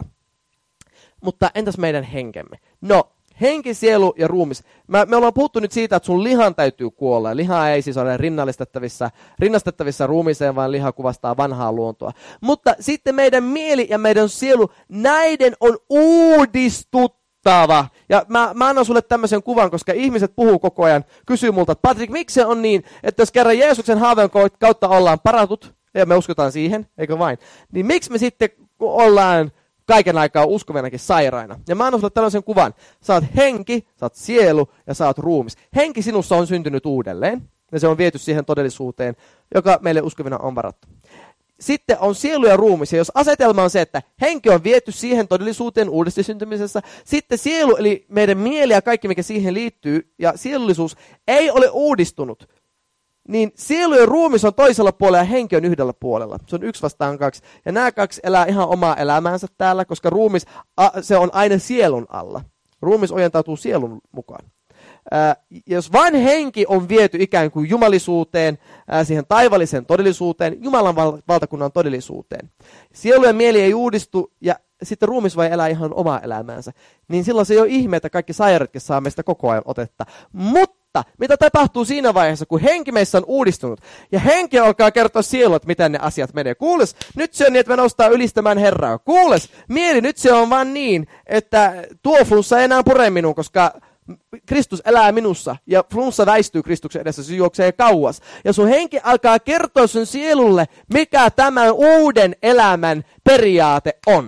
Mutta entäs meidän henkemme? No, henki, sielu ja ruumis. Mä, me ollaan puhuttu nyt siitä, että sun lihan täytyy kuolla. Liha ei siis ole rinnastettavissa, rinnastettavissa ruumiseen, vaan liha kuvastaa vanhaa luontoa. Mutta sitten meidän mieli ja meidän sielu, näiden on uudistuttava. Ja mä, mä annan sulle tämmöisen kuvan, koska ihmiset puhuu koko ajan, kysyy multa, että Patrik, miksi se on niin, että jos kerran Jeesuksen haaveen kautta ollaan parantut, ja me uskotaan siihen, eikö vain, niin miksi me sitten ollaan kaiken aikaa uskovinakin sairaina? Ja mä annan sulle tällaisen kuvan, sä oot henki, sä oot sielu ja sä oot ruumis. Henki sinussa on syntynyt uudelleen, ja se on viety siihen todellisuuteen, joka meille uskovina on varattu. Sitten on sielu ja ruumis, ja jos asetelma on se, että henki on viety siihen todellisuuteen uudesti syntymisessä, sitten sielu, eli meidän mieli ja kaikki, mikä siihen liittyy, ja sielullisuus ei ole uudistunut, niin sielu ja ruumis on toisella puolella ja henki on yhdellä puolella. Se on yksi vastaan kaksi. Ja nämä kaksi elää ihan omaa elämäänsä täällä, koska ruumis, se on aina sielun alla. Ruumis ojentautuu sielun mukaan. Äh, jos vain henki on viety ikään kuin jumalisuuteen, äh, siihen taivalliseen todellisuuteen, Jumalan val- valtakunnan todellisuuteen. Sielu ja mieli ei uudistu ja sitten ruumis voi elää ihan omaa elämäänsä. Niin silloin se ei ole ihme, että kaikki sairaatkin saa meistä koko ajan otetta. Mutta mitä tapahtuu siinä vaiheessa, kun henki meissä on uudistunut ja henki alkaa kertoa sielulle, että miten ne asiat menee. Kuules, nyt se on niin, että me nostaa ylistämään Herraa. Kuules, mieli, nyt se on vaan niin, että tuo flunssa ei enää pure minuun, koska Kristus elää minussa ja flunssa väistyy Kristuksen edessä, se juoksee kauas. Ja sun henki alkaa kertoa sun sielulle, mikä tämän uuden elämän periaate on.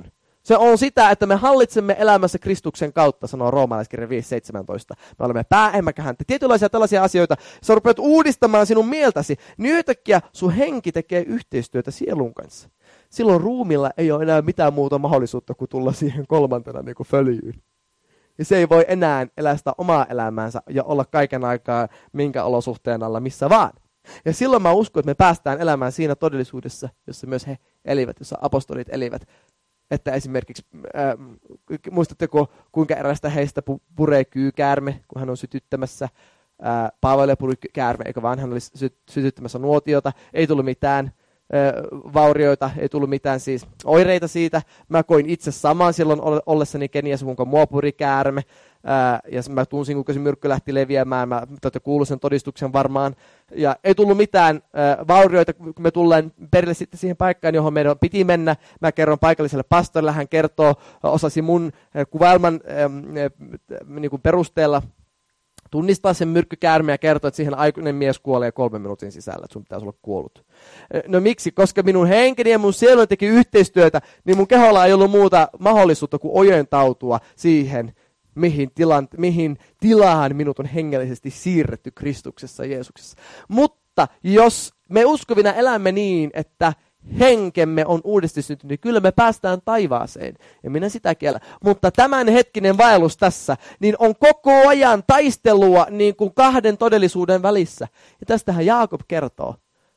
Se on sitä, että me hallitsemme elämässä Kristuksen kautta, sanoo Roomalaiskirja viisi seitsemäntoista. Me olemme pää emmekä häntä. Tietynlaisia tällaisia asioita, sä rupeat uudistamaan sinun mieltäsi, niin yhtäkkiä sun henki tekee yhteistyötä sielun kanssa. Silloin ruumilla ei ole enää mitään muuta mahdollisuutta kuin tulla siihen kolmantena niin kuin följyyn. Ja se ei voi enää elää sitä omaa elämäänsä ja olla kaiken aikaa minkä olosuhteen alla missä vaan. Ja silloin mä uskon, että me päästään elämään siinä todellisuudessa, jossa myös he elivät, jossa apostolit elivät. Että esimerkiksi, äh, muistatteko kuinka erästä heistä pu- puree kyykäärme, kun hän on sytyttämässä. Äh, Paavalle puree käärme, eikä vaan hän oli sy- sytyttämässä nuotiota. Ei tullut mitään äh, vaurioita, ei tullut mitään siis oireita siitä. Mä koin itse saman silloin ollessani Keniassa, kuinka mua puri käärme. Ää, ja mä tunsin, kuinka se myrkky lähti leviämään. Mä tätä kuulin sen todistuksen varmaan. Ja ei tullut mitään ää, vaurioita, kun me tullaan perille sitten siihen paikkaan, johon meidän piti mennä. Mä kerron paikalliselle pastorille, hän kertoo, osasi mun ää, kuvailman ää, ää, niin kuin perusteella tunnistaa sen myrkkykäärme ja kertoo, että siihen aikuinen mies kuolee kolmen minuutin sisällä, että sun pitäisi olla kuollut. No miksi? Koska minun henkeni ja mun sielu teki yhteistyötä, niin mun keholla ei ollut muuta mahdollisuutta kuin ojentautua siihen, Mihin, tilan, mihin tilaan minut on hengellisesti siirretty Kristuksessa Jeesuksessa. Mutta jos me uskovina elämme niin, että henkemme on uudistunut, niin kyllä me päästään taivaaseen. Ja minä sitä kiellä. Mutta tämän hetkinen vaellus tässä, niin on koko ajan taistelua niin kuin kahden todellisuuden välissä. Ja tästähän Jaakob kertoo,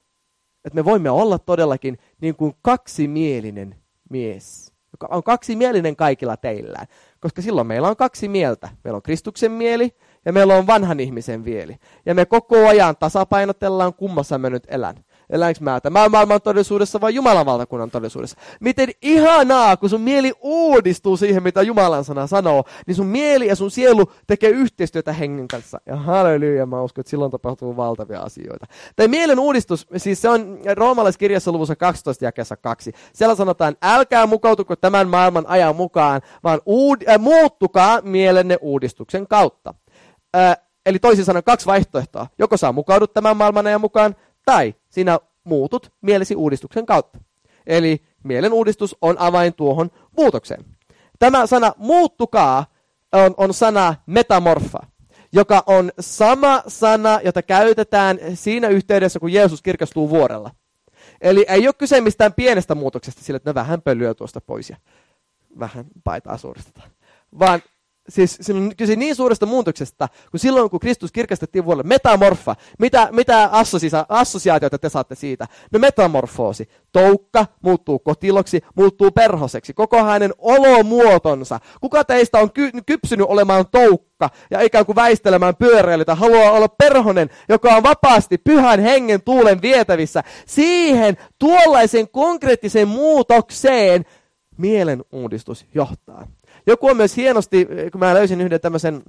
että me voimme olla todellakin niin kuin kaksimielinen mies, joka on kaksimielinen kaikilla teillään. Koska silloin meillä on kaksi mieltä. Meillä on Kristuksen mieli ja meillä on vanhan ihmisen mieli. Ja me koko ajan tasapainotellaan, kummassa mä nyt elän. Eläänkö mä tämän maailman todellisuudessa vai Jumalan valtakunnan todellisuudessa? Miten ihanaa, kun sun mieli uudistuu siihen, mitä Jumalan sana sanoo, niin sun mieli ja sun sielu tekee yhteistyötä hengen kanssa. Ja halleluja, mä uskon, että silloin tapahtuu valtavia asioita. Tämä mielen uudistus, siis se on Roomalaiskirjassa luvussa kaksitoista jakeessa kaksi. Siellä sanotaan, älkää mukautuko tämän maailman ajan mukaan, vaan uud- äh, muuttukaa mielenne uudistuksen kautta. Äh, eli toisin sanoen kaksi vaihtoehtoa. Joko saa mukaudut tämän maailman ajan mukaan, tai sinä muutut mielesi uudistuksen kautta. Eli mielen uudistus on avain tuohon muutokseen. Tämä sana muuttukaa on, on sana metamorfa, joka on sama sana, jota käytetään siinä yhteydessä, kun Jeesus kirkastuu vuorella. Eli ei ole kyse mistään pienestä muutoksesta sillä, että no vähän pölyä tuosta pois ja vähän paitaa suoristetaan. Vaan siis on kyse niin suuresta muutoksesta, kun silloin kun Kristus kirkastettiin vuodelle, metamorfa, mitä, mitä assosiaatioita te saatte siitä? No metamorfoosi, toukka muuttuu kotiloksi, muuttuu perhoseksi, koko hänen olomuotonsa. Kuka teistä on ky- kypsynyt olemaan toukka ja ikään kuin väistelemään pyöräilytä, haluaa olla perhonen, joka on vapaasti pyhän hengen tuulen vietävissä. Siihen tuollaisen konkreettiseen muutokseen mielen uudistus johtaa. Joku on myös hienosti, kun mä löysin yhden tämmöisen,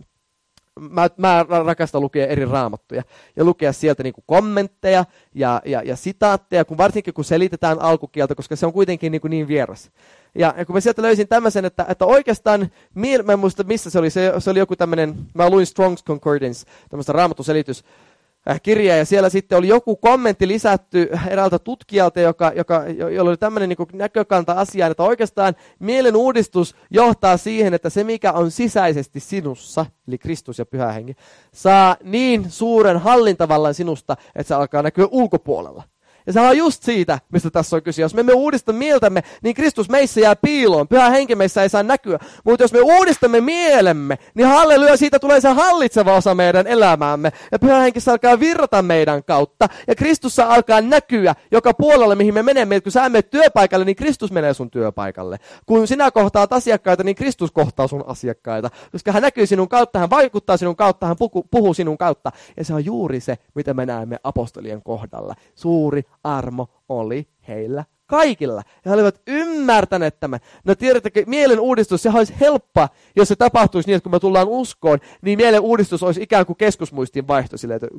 mä, mä rakastan lukea eri raamattuja ja lukea sieltä niin kuin kommentteja ja, ja, ja sitaatteja, kun varsinkin kun selitetään alkukieltä, koska se on kuitenkin niin, kuin niin vieras. Ja, ja kun mä sieltä löysin tämmöisen, että, että oikeastaan, mä en muista missä se oli, se, se oli joku tämmöinen, mä luin Strong's Concordance, tämmöistä raamattuselitys, kirja, ja siellä sitten oli joku kommentti lisätty eräältä tutkijalta, joka, joka, jolla oli tämmöinen niin kuin näkökanta asiaan, että oikeastaan mielen uudistus johtaa siihen, että se mikä on sisäisesti sinussa, eli Kristus ja Pyhä Henki, saa niin suuren hallintavallan sinusta, että se alkaa näkyä ulkopuolella. Ja se on just siitä, mistä tässä on kyse. Jos me emme uudista mieltämme, niin Kristus meissä jää piiloon. Pyhä henki meissä ei saa näkyä. Mutta jos me uudistamme mielemme, niin halleluja, siitä tulee se hallitseva osa meidän elämäämme. Ja pyhä henki alkaa virrata meidän kautta. Ja Kristus alkaa näkyä joka puolella, mihin me menemme. Kun sä menet työpaikalle, niin Kristus menee sun työpaikalle. Kun sinä kohtaat asiakkaita, niin Kristus kohtaa sun asiakkaita. Koska hän näkyy sinun kautta, hän vaikuttaa sinun kautta, hän puhuu sinun kautta. Ja se on juuri se, mitä me näemme apostolien kohdalla. Suuri armo oli heillä kaikilla. Ja he olivat ymmärtäneet tämän. No tiedättekö, mielen uudistus, se olisi helppoa, jos se tapahtuisi niin, että kun me tullaan uskoon, niin mielen uudistus olisi ikään kuin keskusmuistin vaihto silleen, että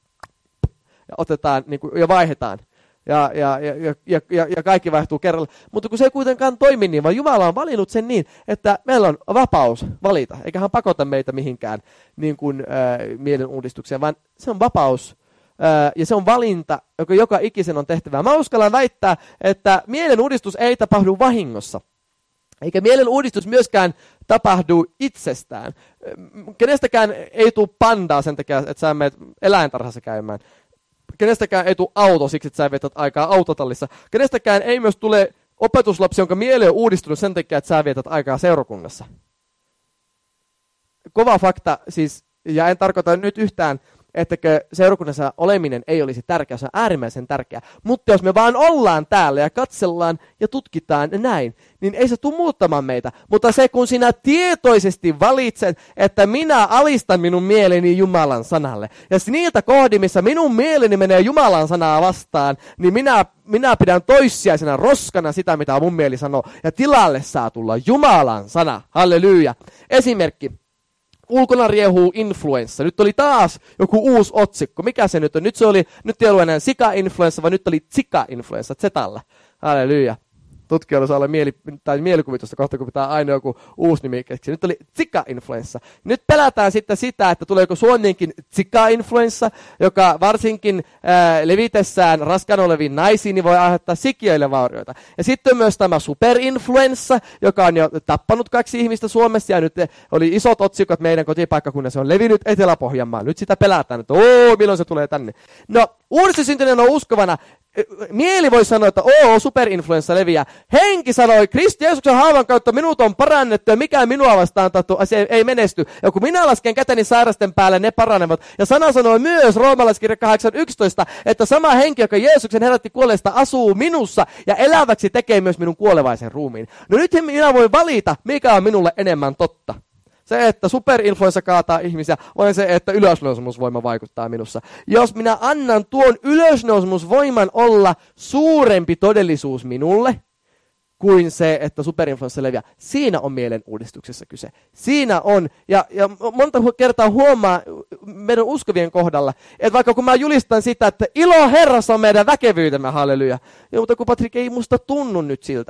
ja otetaan niin kuin, ja vaihdetaan. Ja, ja, ja, ja, ja, ja kaikki vaihtuu kerralla. Mutta kun se ei kuitenkaan toimi niin, vaan Jumala on valinnut sen niin, että meillä on vapaus valita. Eikä hän pakota meitä mihinkään niin kuin, äh, mielen uudistukseen, vaan se on vapaus. Ja se on valinta, joka joka ikisen on tehtävä. Mä uskallan väittää, että mielen uudistus ei tapahdu vahingossa. Eikä mielen uudistus myöskään tapahdu itsestään. Kenestäkään ei tule pandaa sen takia, että sä menet eläintarhassa käymään. Kenestäkään ei tule auto siksi, että sä vietät aikaa autotallissa. Kenestäkään ei myös tule opetuslapsi, jonka mieli on uudistunut sen takia, että sä vietät aikaa seurakunnassa. Kova fakta siis, ja en tarkoita nyt yhtään, ettäkö seurakunnassa oleminen ei olisi tärkeä, se on äärimmäisen tärkeää. Mutta jos me vaan ollaan täällä ja katsellaan ja tutkitaan näin, niin ei se tule muuttamaan meitä. Mutta se, kun sinä tietoisesti valitset, että minä alistan minun mieleni Jumalan sanalle. Ja niiltä kohdin, missä minun mieleni menee Jumalan sanaa vastaan, niin minä, minä pidän toissijaisena roskana sitä, mitä mun mieli sanoo. Ja tilalle saa tulla Jumalan sana. Halleluja. Esimerkki. Ulkona riehuu influenssa. Nyt oli taas joku uusi otsikko. Mikä se nyt on? Nyt se oli, nyt ei ollut enää sika-influenssa, vaan nyt oli zika-influenssa. Zetalla. Halleluja. Tutkijoilla saa olla mieli, tai mielikuvitusta kohta, kun pitää aina joku uusi nimi keksiä. Nyt oli zika-influenssa. Nyt pelätään sitten sitä, että tuleeko Suomeenkin zika-influenssa, joka varsinkin ää, levitessään raskaana oleviin naisiin niin voi aiheuttaa sikiöille vaurioita. Ja sitten on myös tämä superinfluenssa, joka on jo tappanut kaksi ihmistä Suomessa, ja nyt oli isot otsikot meidän kotipaikkakunnassa, se on levinnyt Etelä-Pohjanmaan. Nyt sitä pelätään, että ooo, milloin se tulee tänne. No, uudistussyntyneen on uskovana. Mieli voi sanoa, että oo, superinfluenssa leviää. Henki sanoi, Kristi Jeesuksen haavan kautta minut on parannettu ja mikään minua vastaan tahto, asia ei menesty. Ja kun minä lasken käteni sairasten päälle, ne paranevat. Ja sana sanoi myös roomalaiskirja kahdeksan yksitoista, että sama henki, joka Jeesuksen herätti kuolleesta, asuu minussa ja eläväksi tekee myös minun kuolevaisen ruumiin. No nyt minä voin valita, mikä on minulle enemmän totta. Se, että superinfluenssa kaataa ihmisiä, vai se, että ylösnousemusvoima vaikuttaa minussa. Jos minä annan tuon ylösnousemusvoiman olla suurempi todellisuus minulle, kuin se, että superinfluenssa leviää. Siinä on mielen uudistuksessa kyse. Siinä on, ja, ja monta kertaa huomaa meidän uskovien kohdalla, että vaikka kun mä julistan sitä, että ilo Herrassa on meidän väkevyytemme, halleluja, ja mutta kun Patrik ei musta tunnu nyt siltä.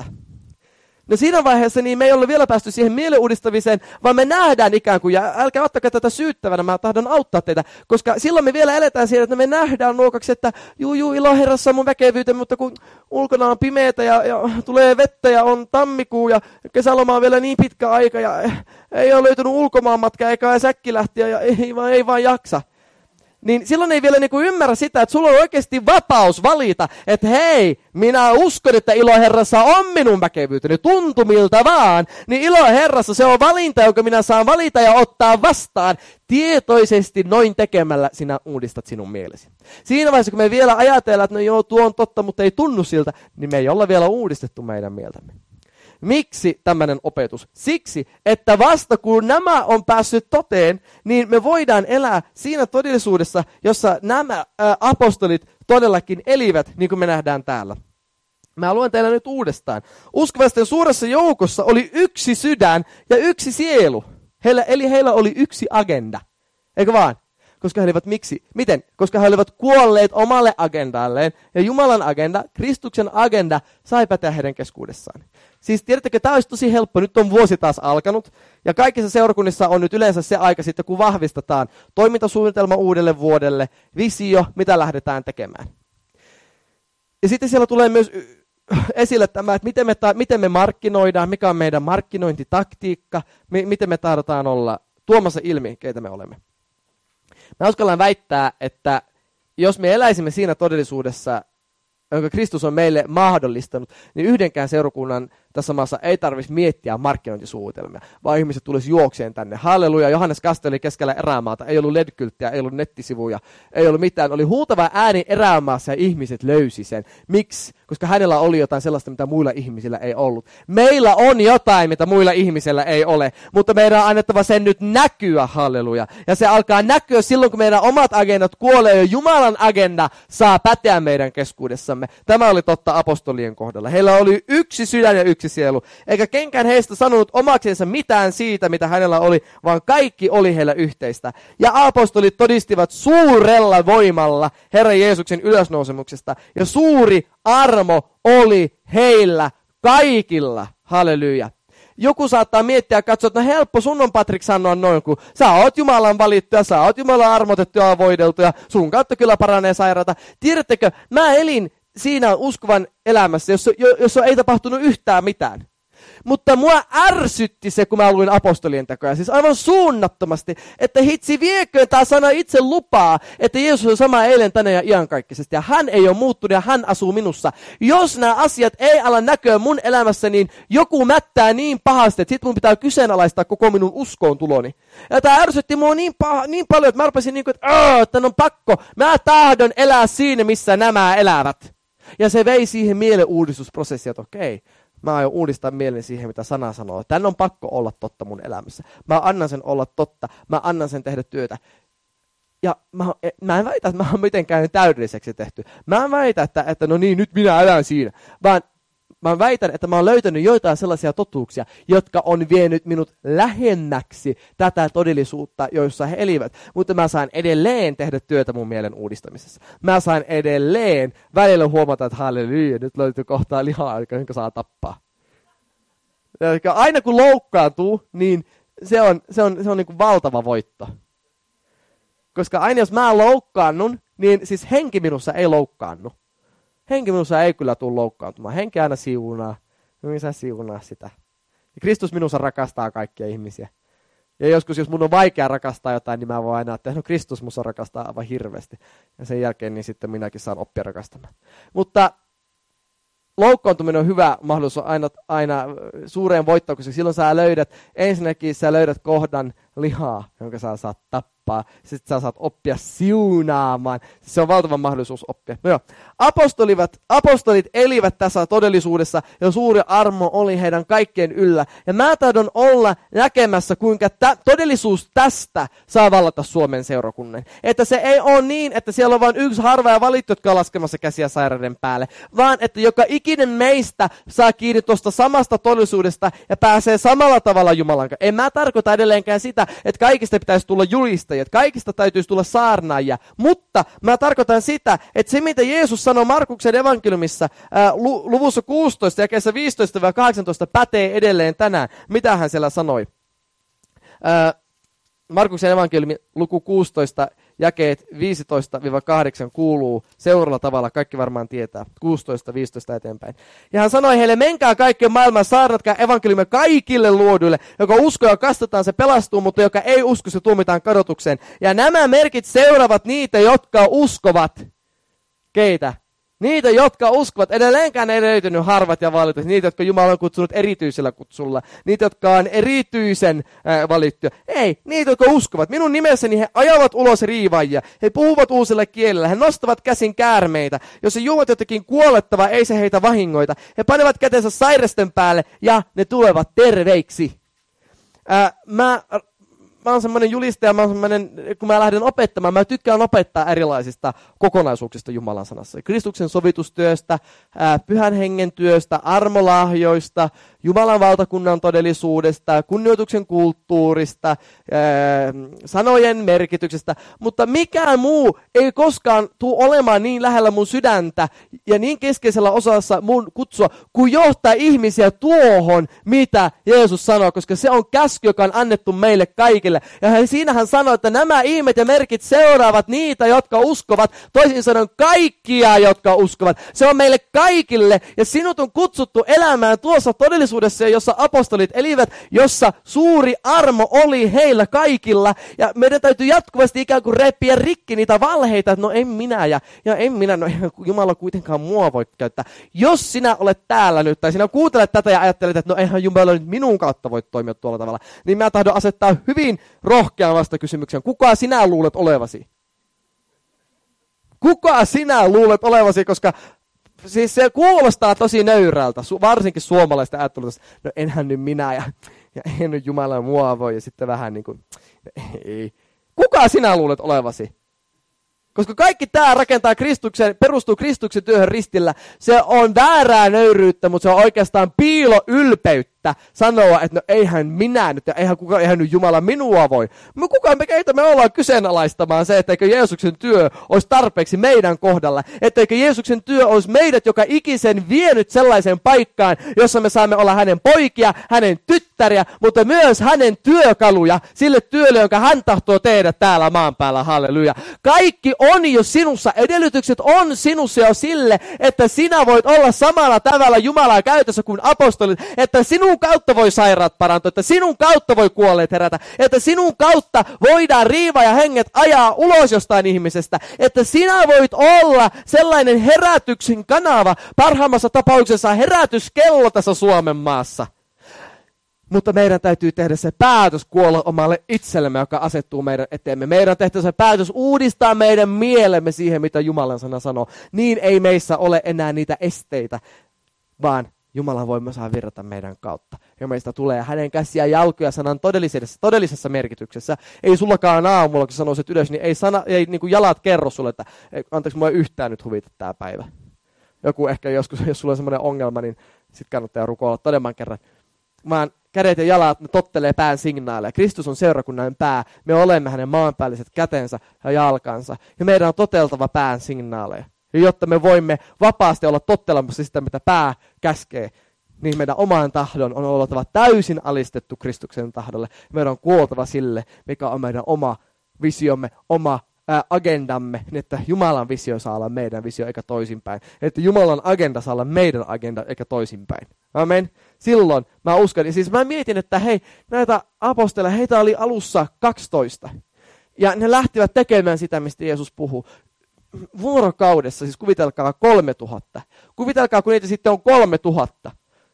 No siinä vaiheessa niin me ei ole vielä päästy siihen mielen uudistamiseen, vaan me nähdään ikään kuin, ja älkää ottakaa tätä syyttävänä, mä tahdon auttaa teitä, koska silloin me vielä eletään siellä, että me nähdään nuokaksi, että juu, juu, ilo Herrassa on mun väkevyytemme, mutta kun ulkona on pimeätä ja, ja tulee vettä ja on tammikuu ja kesäloma on vielä niin pitkä aika ja ei ole löytynyt ulkomaanmatkaa eikä säkkilähtiä ja ei vaan, ei vaan jaksa. Niin silloin ei vielä niinku ymmärrä sitä, että sulla on oikeasti vapaus valita, että hei, minä uskon, että ilo Herrassa on minun väkevyyteni, tuntumilta vaan. Niin ilo Herrassa se on valinta, jonka minä saan valita ja ottaa vastaan. Tietoisesti noin tekemällä sinä uudistat sinun mielesi. Siinä vaiheessa, kun me vielä ajatellaan, että no joo, tuo on totta, mutta ei tunnu siltä, niin me ei olla vielä uudistettu meidän mieltämme. Miksi tämmöinen opetus? Siksi, että vasta kun nämä on päässyt toteen, niin me voidaan elää siinä todellisuudessa, jossa nämä ää, apostolit todellakin elivät, niin kuin me nähdään täällä. Mä luen teille nyt uudestaan. Uskovaisten suuressa joukossa oli yksi sydän ja yksi sielu. Heillä, eli heillä oli yksi agenda. Eikö vaan? Koska he olivat miksi? Miten? Koska he olivat kuolleet omalle agendalleen. Ja Jumalan agenda, Kristuksen agenda, sai päteä heidän keskuudessaan. Siis tiedättekö, tämä olisi tosi helppo. Nyt on vuosi taas alkanut. Ja kaikissa seurakunnissa on nyt yleensä se aika sitten, kun vahvistetaan toimintasuunnitelma uudelle vuodelle, visio, mitä lähdetään tekemään. Ja sitten siellä tulee myös esille tämä, että miten me, ta- miten me markkinoidaan, mikä on meidän markkinointitaktiikka, mi- miten me tahdotaan olla tuomassa ilmi, keitä me olemme. Mä uskallan väittää, että jos me eläisimme siinä todellisuudessa, jonka Kristus on meille mahdollistanut, niin yhdenkään seurakunnan tässä maassa ei tarvitsisi miettiä markkinointisuunnitelmia, vaan ihmiset tulisi juokseen tänne. Halleluja, Johannes Kasteli keskellä erämaata, ei ollut L E D-kylttiä, ei ollut nettisivuja, ei ollut mitään. Oli huutava ääni erämaassa ja ihmiset löysi sen. Miksi? Koska hänellä oli jotain sellaista, mitä muilla ihmisillä ei ollut. Meillä on jotain, mitä muilla ihmisillä ei ole, mutta meidän on annettava sen nyt näkyä, halleluja. Ja se alkaa näkyä silloin, kun meidän omat agendat kuolee ja Jumalan agenda saa päteä meidän keskuudessamme. Tämä oli totta apostolien kohdalla. Heillä oli yksi sydän ja yksi sielu. Eikä kenkään heistä sanonut omaksensa mitään siitä, mitä hänellä oli, vaan kaikki oli heillä yhteistä. Ja apostolit todistivat suurella voimalla Herran Jeesuksen ylösnousemuksesta. Ja suuri armo oli heillä kaikilla. Halleluja. Joku saattaa miettiä ja katsoa, että no helppo sun on Patrik sanoa noin, kun sä oot Jumalan valittu ja sä oot Jumalan armotettu ja voideltu ja sun kautta kyllä paranee sairaata. Tiedättekö, mä elin siinä uskovan elämässä, jossa, jossa ei tapahtunut yhtään mitään. Mutta mua ärsytti se, kun mä luin apostolien tekoja. Siis aivan suunnattomasti, että hitsi vieköön tämä sana itse lupaa, että Jeesus on sama eilen, tänään ja iankaikkisesti. Ja hän ei ole muuttunut ja hän asuu minussa. Jos nämä asiat ei ala näköä mun elämässä, niin joku mättää niin pahasti, että sit mun pitää kyseenalaistaa koko minun uskoon tuloni. Ja tämä ärsytti mua niin, paha, niin paljon, että mä arpasin niin kuin, että, että on pakko. Mä tahdon elää siinä, missä nämä elävät. Ja se vei siihen mielen uudistusprosessiin, että okei, mä aion uudistaa mielen siihen, mitä sana sanoo. Tän on pakko olla totta mun elämässä. Mä annan sen olla totta. Mä annan sen tehdä työtä. Ja mä, mä en väitä, että mä oon mitenkään täydelliseksi tehty. Mä en väitä, että, että no niin, nyt minä elän siinä. Vaan mä väitän, että mä oon löytänyt joitain sellaisia totuuksia, jotka on vienyt minut lähemmäksi tätä todellisuutta, joissa he elivät. Mutta mä saan edelleen tehdä työtä mun mielen uudistamisessa. Mä saan edelleen välillä huomata, että halleluja, nyt löytyy kohtaa lihaa, jonka saa tappaa. Ja aina kun loukkaantuu, niin se on, se on, se on niin kuin valtava voitto. Koska aina jos mä loukkaannun, niin siis henki minussa ei loukkaannu. Henki minussa ei kyllä tule loukkaantumaan. Henki aina siunaa. No sä siunaa sitä. Ja Kristus minussa rakastaa kaikkia ihmisiä. Ja joskus, jos mun on vaikea rakastaa jotain, niin mä voin aina, että no Kristus minussa rakastaa aivan hirveästi. Ja sen jälkeen niin sitten minäkin saan oppia rakastamaan. Mutta loukkaantuminen on hyvä mahdollisuus aina, aina suureen voittoon, koska silloin sä löydät, ensinnäkin sä löydät kohdan lihaa, jonka sä saat tappaa. Sitten sä saat oppia siunaamaan. Se on valtava mahdollisuus oppia. No joo. Apostolit, apostolit elivät tässä todellisuudessa ja suuri armo oli heidän kaikkien yllä. Ja mä tahdon olla näkemässä, kuinka tä- todellisuus tästä saa vallata Suomen seurakunnan. Että se ei ole niin, että siellä on vain yksi harva ja valittu, jotka on laskemassa käsiä sairauden päälle. Vaan että joka ikinen meistä saa kiinni tuosta samasta todellisuudesta ja pääsee samalla tavalla Jumalan kanssa. En mä tarkoita edelleenkään sitä, että kaikista pitäisi tulla julistajia, että kaikista täytyisi tulla saarnaajia. Mutta mä tarkoitan sitä, että se mitä Jeesus sanoi Markuksen evankeliumissa ää, lu- luvussa kuusitoista jakeessa viisitoista kahdeksantoista pätee edelleen tänään. Mitä hän siellä sanoi? Ää, Markuksen evankeliumi luku kuusitoista jakeet viisitoista kahdeksan kuuluu seuraavalla tavalla, kaikki varmaan tietää, kuusitoista viisitoista eteenpäin. Ja hän sanoi heille, menkää kaikkeen maailman, saarnatkaa evankeliumia kaikille luoduille, joka uskoo ja kastetaan, se pelastuu, mutta joka ei usko, se tuomitaan kadotukseen. Ja nämä merkit seuraavat niitä, jotka uskovat. Keitä? Niitä, jotka uskovat, edelleenkään ei löytynyt harvat ja valitut, niitä, jotka Jumala on kutsunut erityisellä kutsulla, niitä, jotka on erityisen äh, valittuja. Ei, niitä, jotka uskovat. Minun nimessäni he ajavat ulos riivaajia, he puhuvat uusilla kielillä, he nostavat käsin käärmeitä. Jos he juovat jotakin kuolettavaa, ei se heitä vahingoita. He panevat kätensä sairasten päälle ja ne tulevat terveiksi. Äh, mä... Mä oon semmoinen julistaja, mä oon semmoinen, kun mä lähden opettamaan, mä tykkään opettaa erilaisista kokonaisuuksista Jumalan sanassa. Kristuksen sovitustyöstä, ää, pyhän hengen työstä, armolahjoista, Jumalan valtakunnan todellisuudesta, kunnioituksen kulttuurista, ää, sanojen merkityksestä, mutta mikään muu ei koskaan tule olemaan niin lähellä mun sydäntä ja niin keskeisellä osassa mun kutsua, kuin johtaa ihmisiä tuohon, mitä Jeesus sanoo, koska se on käsky, joka on annettu meille kaikille. Ja siinä hän sanoi, että nämä ihmeet ja merkit seuraavat niitä, jotka uskovat, toisin sanoen kaikkia, jotka uskovat. Se on meille kaikille ja sinut on kutsuttu elämään tuossa todellisuudessa, jossa apostolit elivät, jossa suuri armo oli heillä kaikilla. Ja meidän täytyy jatkuvasti ikään kuin repiä rikki niitä valheita, että no en minä ja, ja en minä, no Jumala kuitenkaan mua voi käyttää. Jos sinä olet täällä nyt tai sinä kuuntelet tätä ja ajattelet, että no eihän Jumala nyt minun kautta voi toimia tuolla tavalla, niin mä tahdon asettaa hyvin rohkean vastakysymyksen. Kuka sinä luulet olevasi? Kuka sinä luulet olevasi, koska siis se kuulostaa tosi nöyrältä, su- varsinkin suomalaista ajattelusta, no enhän nyt minä ja, ja en nyt Jumala mua voi ja sitten vähän niin kuin, ei. Kuka sinä luulet olevasi? Koska kaikki tämä rakentaa Kristuksen, perustuu Kristuksen työhön ristillä. Se on väärää nöyryyttä, mutta se on oikeastaan piiloylpeyttä sanoa, että no eihän minä nyt, ja eihän, kuka, eihän nyt Jumala minua voi. Me kukaan me keitä me ollaan kyseenalaistamaan se, etteikö Jeesuksen työ olisi tarpeeksi meidän kohdalla. Etteikö Jeesuksen työ olisi meidät joka ikisen vienyt sellaiseen paikkaan, jossa me saamme olla hänen poikia, hänen tyttöjä, tyttäriä, mutta myös hänen työkaluja sille työlle, jonka hän tahtoo tehdä täällä maan päällä. Halleluja. Kaikki on jo sinussa. Edellytykset on sinussa jo sille, että sinä voit olla samalla tavalla Jumalaa käytössä kuin apostolit, että sinun kautta voi sairaat parantua, että sinun kautta voi kuolleet herätä, että sinun kautta voidaan riiva ja henget ajaa ulos jostain ihmisestä, että sinä voit olla sellainen herätyksen kanava, parhaimmassa tapauksessa herätyskello tässä Suomen maassa. Mutta meidän täytyy tehdä se päätös kuolla omalle itsellemme, joka asettuu meidän eteemme. Meidän on tehtävä se päätös uudistaa meidän mielemme siihen, mitä Jumalan sana sanoo. Niin ei meissä ole enää niitä esteitä, vaan Jumalan voima saa virrata meidän kautta. Ja meistä tulee hänen käsiä ja jalkoja sanan todellisessa, todellisessa merkityksessä. Ei sullakaan aamulla, kun sanoisit ylös, niin ei, sana, ei niin kuin jalat kerro sulle, että anteeksi, mua ei yhtään nyt huvita tämä päivä. Joku ehkä joskus, jos sulla on semmoinen ongelma, niin sitten kannattaa rukoilla todemman kerran. Vaan kädet ja jalat, ne tottelee pään signaaleja. Kristus on seurakunnan pää. Me olemme hänen maanpäälliset kätensä ja jalkansa. Ja meidän on toteltava pään signaaleja. Ja jotta me voimme vapaasti olla tottelemassa sitä, mitä pää käskee, niin meidän oman tahdon on oltava täysin alistettu Kristuksen tahdolle. Meidän on kuoltava sille, mikä on meidän oma visiomme, oma ää, agendamme, niin että Jumalan visio saa olla meidän visio eikä toisinpäin. Että Jumalan agenda saa olla meidän agenda eikä toisinpäin. Amen. Silloin mä uskon, ja siis mä mietin, että hei, näitä aposteleja, heitä oli alussa kaksitoista. Ja ne lähtivät tekemään sitä, mistä Jeesus puhuu. Vuorokaudessa, siis kuvitelkaa kolme tuhatta. Kuvitelkaa, kun niitä sitten on kolme tuhatta.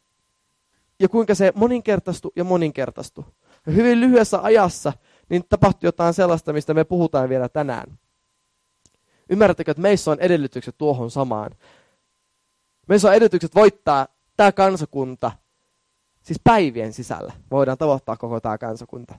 Ja kuinka se moninkertaistui ja moninkertaistui. Ja hyvin lyhyessä ajassa niin tapahtui jotain sellaista, mistä me puhutaan vielä tänään. Ymmärrättekö, että meissä on edellytykset tuohon samaan? Meissä on edellytykset voittaa tämä kansakunta. Siis päivien sisällä voidaan tavoittaa koko tämä kansakunta.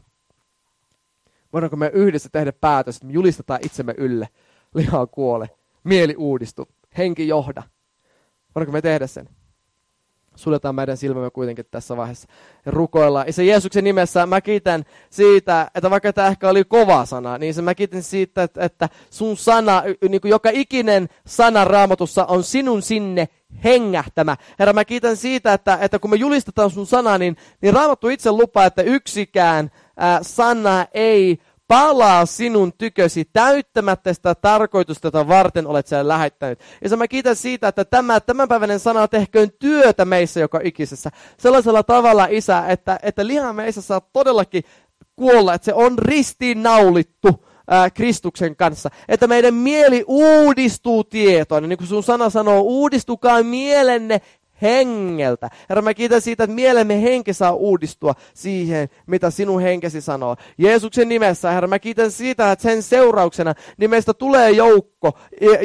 Voidaanko me yhdessä tehdä päätös, että me julistetaan itsemme ylle? Liha kuole, mieli uudistu, henki johda. Voidaanko me tehdä sen? Suljetaan meidän silmämme kuitenkin tässä vaiheessa ja rukoillaan. Isä Jeesuksen nimessä mä kiitän siitä, että vaikka tämä ehkä oli kova sana, niin se mä kiitän siitä, että, että sun sana, niin kuin joka ikinen sana Raamatussa on sinun sinne hengähtämä. Herra, mä kiitän siitä, että, että kun me julistetaan sun sana, niin, niin Raamattu itse lupaa, että yksikään ää, sana ei palaa sinun tykösi täyttämättä sitä tarkoitusta, jota varten olet siellä lähettänyt. Ja mä kiitän siitä, että tämä tämänpäiväinen sana tehköön työtä meissä joka ikisessä. Sellaisella tavalla, Isä, että, että liha meissä saa todellakin kuolla, että se on ristiinnaulittu ää, Kristuksen kanssa. Että meidän mieli uudistuu tietoon. Niin kuin sun sana sanoo, uudistukaa mielenne hengeltä. Herra, mä kiitän siitä, että mielemme henki saa uudistua siihen, mitä sinun henkesi sanoo. Jeesuksen nimessä, Herra, mä kiitän siitä, että sen seurauksena niin meistä tulee joukko,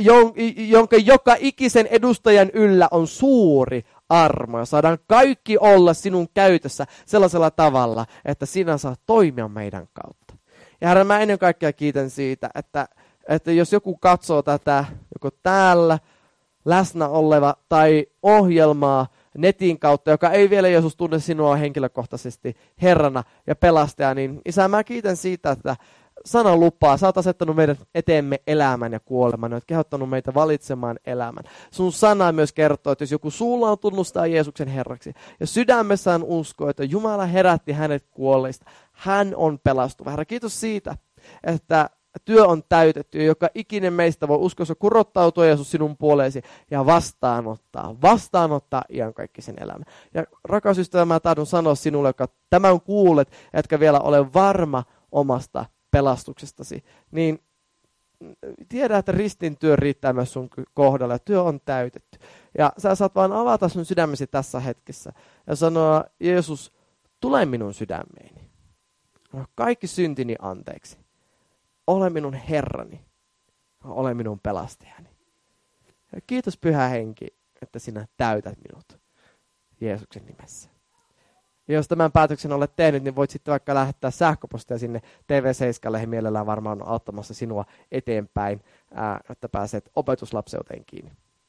jonka joka ikisen edustajan yllä on suuri armo. Ja saadaan kaikki olla sinun käytössä sellaisella tavalla, että sinä saat toimia meidän kautta. Ja Herra, mä ennen kaikkea kiitän siitä, että, että jos joku katsoo tätä joko täällä, läsnä oleva tai ohjelmaa netin kautta, joka ei vielä Jeesus tunne sinua henkilökohtaisesti Herrana ja pelastajana, niin Isä, mä kiitän siitä, että sana lupaa, sä oot asettanut meidän eteemme elämän ja kuoleman, oot kehottanut meitä valitsemaan elämän. Sun sana myös kertoo, että jos joku suullaan tunnustaa Jeesuksen Herraksi ja sydämessään uskoo, että Jumala herätti hänet kuolleista, hän on pelastuva. Herra, kiitos siitä, että työ on täytetty ja joka ikinen meistä voi uskossa kurottautua Jeesus sinun puoleesi ja vastaanottaa, vastaanottaa iankaikkisen elämän. Ja rakas ystävä, mä tahdon sanoa sinulle, joka tämän kuulet, etkä vielä ole varma omasta pelastuksestasi, niin tiedä, että ristin työ riittää myös sun kohdalla ja työ on täytetty. Ja sä saat vaan avata sun sydämesi tässä hetkessä ja sanoa, Jeesus, tule minun sydämeeni. Kaikki syntini anteeksi. Ole minun Herrani, ole minun pelastajani. Ja kiitos Pyhä Henki, että sinä täytät minut Jeesuksen nimessä. Ja jos tämän päätöksen olet tehnyt, niin voit sitten vaikka lähettää sähköpostia sinne T V seitsemälle. He mielellään varmaan on auttamassa sinua eteenpäin, ää, että pääset opetuslapseuteen kiinni.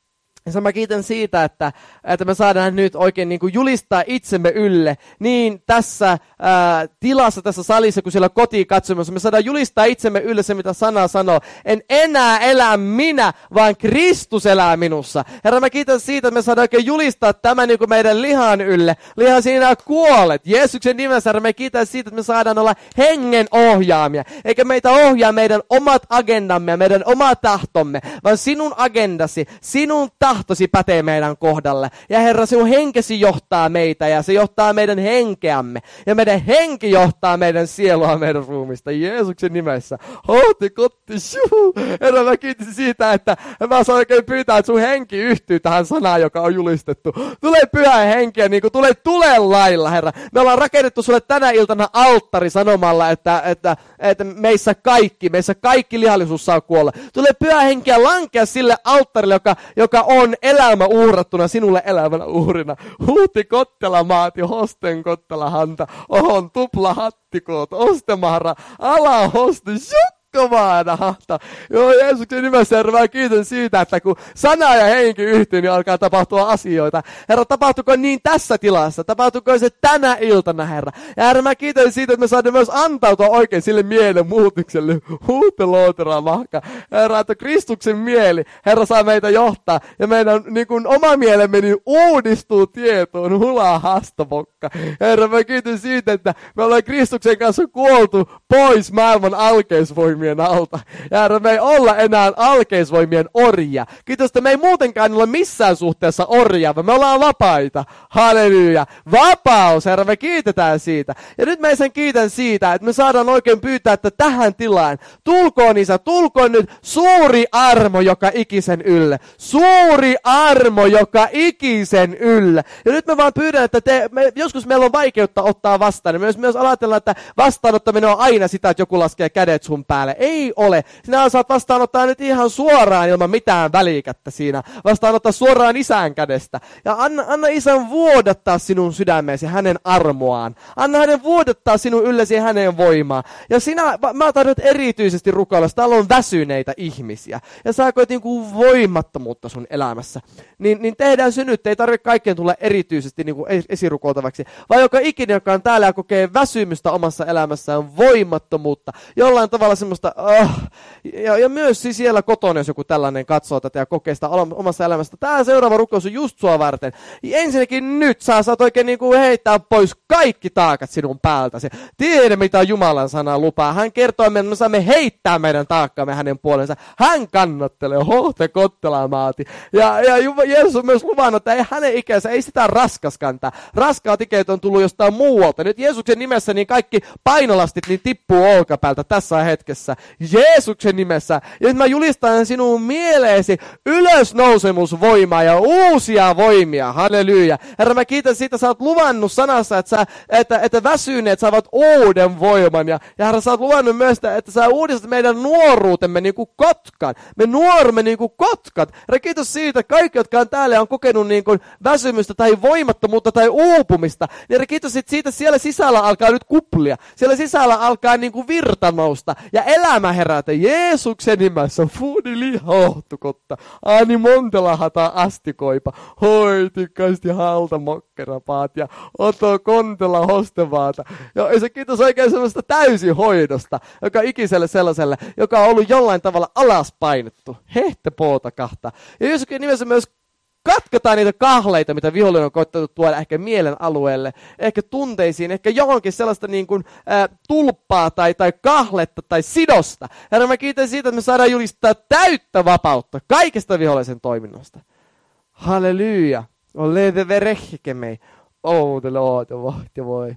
Ja mä kiitän siitä, että, että me saadaan nyt oikein niin kuin julistaa itsemme ylle niin tässä ää, tilassa, tässä salissa, kuin siellä kotiin katsomassa. Me saadaan julistaa itsemme ylle se, mitä sana sanoo. En enää elä minä, vaan Kristus elää minussa. Herra, mä kiitän siitä, että me saadaan oikein julistaa tämä niin kuin meidän lihan ylle. Lihan sinä kuolet. Jeesuksen nimessä, Herra, me kiitän siitä, että me saadaan olla hengen ohjaamia. Eikä meitä ohjaa meidän omat agendamme ja meidän oma tahtomme, vaan sinun agendasi, sinun tahtosi. Tahtosi pätee meidän kohdalle. Ja Herra, sinun henkesi johtaa meitä ja se johtaa meidän henkeämme. Ja meidän henki johtaa meidän sielua meidän ruumista. Jeesuksen nimessä. Houti kotti, shuu. Herra, mä kiitin siitä, että mä saan oikein pyytää, että sun henki yhtyy tähän sanaan, joka on julistettu. Tule pyhä henkeä, niin kuin tule tulen lailla, Herra. Me ollaan rakennettu sulle tänä iltana alttari sanomalla, että, että, että meissä kaikki, meissä kaikki lihallisuus saa kuolla. Tule pyhä henkeä lankea sille alttarille, joka, joka on elämä uhrattuna sinulle elämänä uhrina. Huuti kottela maati, hosten kottela hanta, ohon tupla hattikoot, ostemahra, ala hosti, shukkomaana hahta. Joo, Jeesuksen nimessä, Herra, mä kiitän siitä, että kun sana ja henki yhtyy, niin alkaa tapahtua asioita. Herra, tapahtuko niin tässä tilassa? Tapahtuko se tänä iltana, Herra? Ja Herra, mä kiitän siitä, että me saadaan myös antautua oikein sille mielen muutukselle. Huutelootera mahka. Herra, että Kristuksen mieli, Herra, saa meitä johtaa. Ja meidän niin kuin oma mielemme niin uudistuu tietoon. Hula hastapokka. Herra, mä kiitän siitä, että me ollaan Kristuksen kanssa kuoltu pois maailman alkeisvoimien alta. Ja Herra, me ei olla enää alkeisvoimien orjia. Kiitos, että me ei muutenkaan ole missään suhteessa orjia, vaan me ollaan vapaita. Halleluja. Vapaus, Herra, me kiitetään siitä. Ja nyt mä sen kiitän siitä, että me saadaan oikein pyytää, että tähän tilaan, tulkoon Isä, tulkoon nyt suuri armo, joka ikisen ylle. Suuri armo, joka ikisen ylle. Ja nyt me vaan pyydän, että te, me, joskus meillä on vaikeutta ottaa vastaan. Ja myös, myös ajatellaan, että vastaanottaminen on aina sitä, että joku laskee kädet sun päälle. Ei ole. Sinä saat vastaanottaa nyt ihan suoraan ilman mitään välikättä siinä. Vastaanottaa suoraan Isän kädestä. Ja anna, anna Isän vuodattaa sinun sydämeesi hänen armoaan. Anna hänen vuodattaa sinun yllesi hänen voimaa. Ja sinä, mä tahdon erityisesti rukoilla, täällä on väsyneitä ihmisiä. Ja sä koet niin kuin voimattomuutta sun elämässä. Niin, niin tehdään se nyt. Ei tarvitse kaikkeen tulla erityisesti niin kuin esirukoiltavaksi. Vai joka ikinen, joka on täällä ja kokee väsymystä omassa elämässään, voimattomuutta. Jollain tavalla semmoista, oh. ja, ja myös siis siellä kotona, jos joku tällainen katsoo tätä ja kokee sitä omassa elämässä. Tämä seuraava rukous on just sua varten. Ja ensinnäkin nyt sä saat oikein niin kuin heittää pois kaikki taakat sinun päältäsi. Tiedä, mitä Jumalan sana lupaa. Hän kertoo, että me saamme heittää meidän taakkaamme hänen puolensa. Hän kannattelee, hohte kottela maati. Ja, ja Jeesus on myös luvannut, että ei hänen ikänsä, ei sitä raskas kantaa. Raskaat ikäät on tullut jostain muualta. Nyt Jeesuksen nimessä niin kaikki painolastit niin tippuu olkapäältä tässä hetkessä. Jeesuksen nimessä. Ja nyt mä julistan sinun mieleesi ylösnousemusvoimaa ja uusia voimia. Halleluja. Herra, mä kiitän siitä, että sä oot luvannut sanassa, että, sä, että, että väsyneet saavat uuden voiman. Ja, ja Herra, sä oot luvannut myös, että sä uudistat meidän nuoruutemme niin kuin kotkan. Me nuorumme niin kuin kotkat. Herra, kiitos siitä, että kaikki, jotka on täällä on kokenut niin kuin väsymystä tai voimattomuutta tai uupumista. Niin Herra, kiitos siitä, siellä sisällä alkaa nyt kuplia. Siellä sisällä alkaa niin kuin virta nousta. Ja elämä herätä Jeesuksen nimessä. Fuudili hohtukotta. Ani montela hata astikoipa. Hoitikasti halta mokkerapaat. Ja oto kontela hostevaata. Ja se kiitos oikein semmoista täysihoidosta, joka ikiselle sellaiselle, joka on ollut jollain tavalla alaspainettu. Hehte poota kahta. Ja Jeesuksen nimessä myös katkotaan niitä kahleita, mitä vihollinen on koittanut tuoda ehkä mielen alueelle, ehkä tunteisiin, ehkä johonkin sellaista niin kuin, ä, tulppaa tai, tai kahletta tai sidosta. Herra, mä kiitän siitä, että me saadaan julistaa täyttä vapautta kaikesta vihollisen toiminnasta. Halleluja. Oleve verehkemei. Outele oote vohti voi.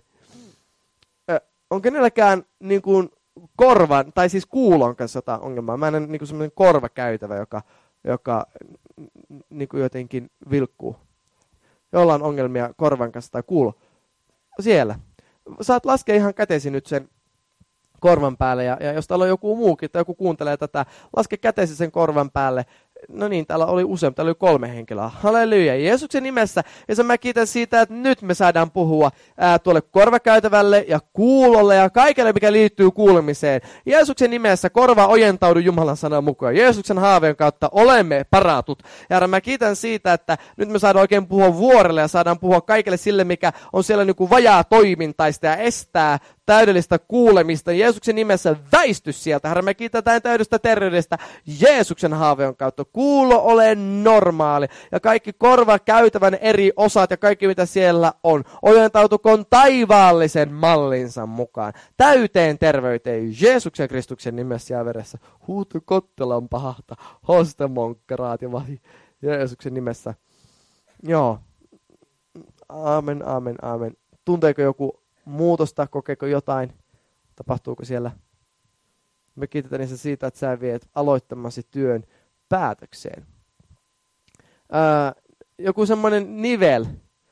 On kenelläkään niin kuin korvan, tai siis kuulon kanssa jotain ongelmaa. Mä en ole niin semmoinen korvakäytävä, joka, joka niin kuin jotenkin vilkkuu. Jolla on ongelmia korvan kanssa tai kuulo. Siellä. Saat laskea ihan kätesi nyt sen korvan päälle. Ja, ja jos täällä on joku muukin tai joku kuuntelee tätä, laske kätesi sen korvan päälle. no niin, täällä oli useampi, täällä oli kolme henkilöä. Halleluja. Jeesuksen nimessä. Ja mä kiitän siitä, että nyt me saadaan puhua ää, tuolle korvakäytävälle ja kuulolle ja kaikelle, mikä liittyy kuulemiseen. Jeesuksen nimessä korva ojentaudu Jumalan sanan mukaan. Jeesuksen haaveen kautta olemme paratut. Ja mä kiitän siitä, että nyt me saadaan oikein puhua vuorelle ja saadaan puhua kaikille sille, mikä on siellä niin kuin vajaa toimintaista ja estää täydellistä kuulemista. Jeesuksen nimessä väisty sieltä. Herra, me kiitetään täydestä terveydestä Jeesuksen haaveen kautta. Kuulo ole normaali. Ja kaikki korva käytävän eri osat ja kaikki mitä siellä on. Ojentautukoon taivaallisen mallinsa mukaan. Täyteen terveyteen Jeesuksen Kristuksen nimessä ja veressä. Huutu kottelan pahahta. Hoste monkkaraat ja vahi. Jeesuksen nimessä. Joo. Aamen, aamen, aamen. Tunteeko joku muutosta, kokeeko jotain, tapahtuuko siellä? Me kiitetään niistä siitä, että sä viet aloittamasi työn päätökseen. Ää, joku semmoinen nivel,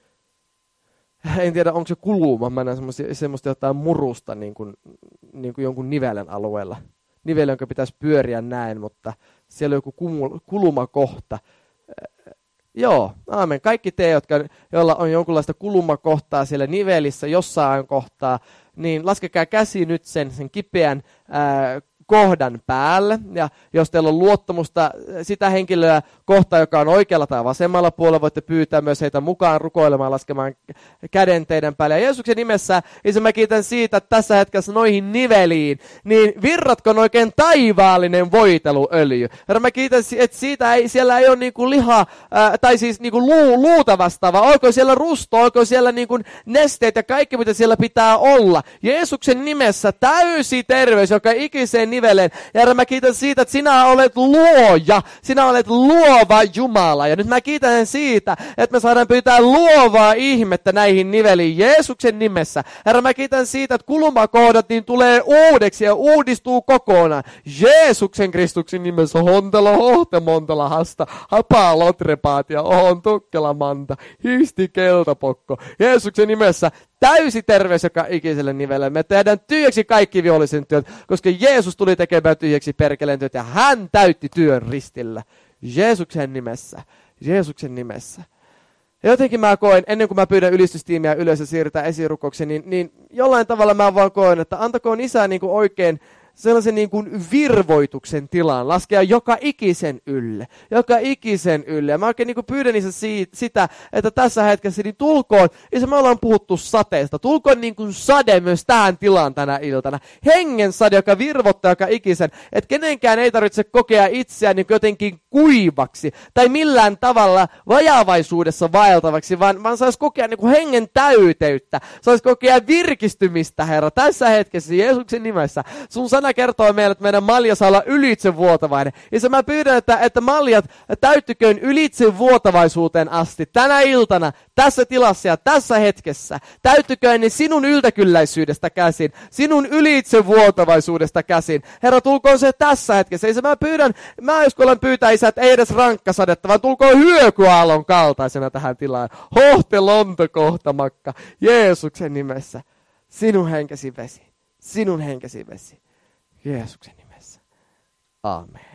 en tiedä onko se kuluma, mä näen semmoista, semmoista jotain murusta niin kuin, niin kuin jonkun nivelen alueella. Niveli, jonka pitäisi pyöriä näin, mutta siellä on joku kumul, kulumakohta. Joo, aamen. Kaikki te, jotka, joilla on jonkunlaista kulumakohtaa siellä nivelissä jossain kohtaa, niin laskekaa käsi nyt sen, sen kipeän ää, kohdan päälle. Ja jos teillä on luottamusta sitä henkilöä kohtaan, joka on oikealla tai vasemmalla puolella, voitte pyytää myös heitä mukaan rukoilemaan, laskemaan käden teidän päälle. Ja Jeesuksen nimessä, Isä, mä kiitän siitä, että tässä hetkessä noihin niveliin, niin virratkoon oikein taivaallinen voiteluöljy. Herra, mä kiitän, että siitä ei, siellä ei ole niinku liha, ää, tai siis niinku luu, luuta vastaava. Olko siellä rusto, olko siellä niinku nesteet ja kaikki, mitä siellä pitää olla. Jeesuksen nimessä täysi terveys, joka ikiseen niveleen. Ja Herra, mä kiitän siitä, että sinä olet luoja, sinä olet luova Jumala. Ja nyt mä kiitän siitä, että me saadaan pyytää luovaa ihmettä näihin niveliin Jeesuksen nimessä. Herra, mä kiitän siitä, että kulumakohdat niin tulee uudeksi ja uudistuu kokonaan. Jeesuksen Kristuksen nimessä hontelo hohte montela hasta, hapaa lotrepaat ja ohon tukkela manta, histi keltapokko. Jeesuksen nimessä täysi terveys joka ikiselle nivelle. Me tehdään tyhjäksi kaikki vihollisen työt, koska Jeesus tuli tekemään tyhjäksi perkeleen työt ja hän täytti työn ristillä. Jeesuksen nimessä. Jeesuksen nimessä. Ja jotenkin mä koen, ennen kuin mä pyydän ylistystiimiä ylös ja siirrytään esirukoukseen, niin, niin jollain tavalla mä vaan koen, että antakoon Isä niin kuin oikein sellaisen niin kuin virvoituksen tilaan, laskea joka ikisen ylle, joka ikisen ylle. Ja mä oikein niin kuin pyydän Isä siitä, sitä, että tässä hetkessä niin tulkoon, Isä, me ollaan puhuttu sateesta, tulkoon niin kuin sade myös tähän tilaan tänä iltana. Hengen sade, joka virvottaa joka ikisen, että kenenkään ei tarvitse kokea itseään niin jotenkin kuivaksi tai millään tavalla vajaavaisuudessa vaeltavaksi, vaan, vaan saisi kokea niin kuin hengen täyteyttä, saisi kokea virkistymistä, Herra, tässä hetkessä Jeesuksen nimessä. Sun sana kertoo meille, että meidän malja saa olla ylitsevuotavainen. Ja se mä pyydän, että, että maljat täyttyköön ylitsevuotavaisuuteen asti. Tänä iltana, tässä tilassa ja tässä hetkessä. Täyttyköön ne sinun yltäkylläisyydestä käsin. Sinun ylitsevuotavaisuudesta käsin. Herra, tulkoon se tässä hetkessä. Ja se mä pyydän, mä uskallan pyytää Isä, että ei edes rankkasadetta, vaan tulkoon hyökyaallon kaltaisena tähän tilaan. Hohte lontokohtamakka. Jeesuksen nimessä. Sinun henkesi vesi. Sinun henkesi vesi. Jeesuksen nimessä. Aamen.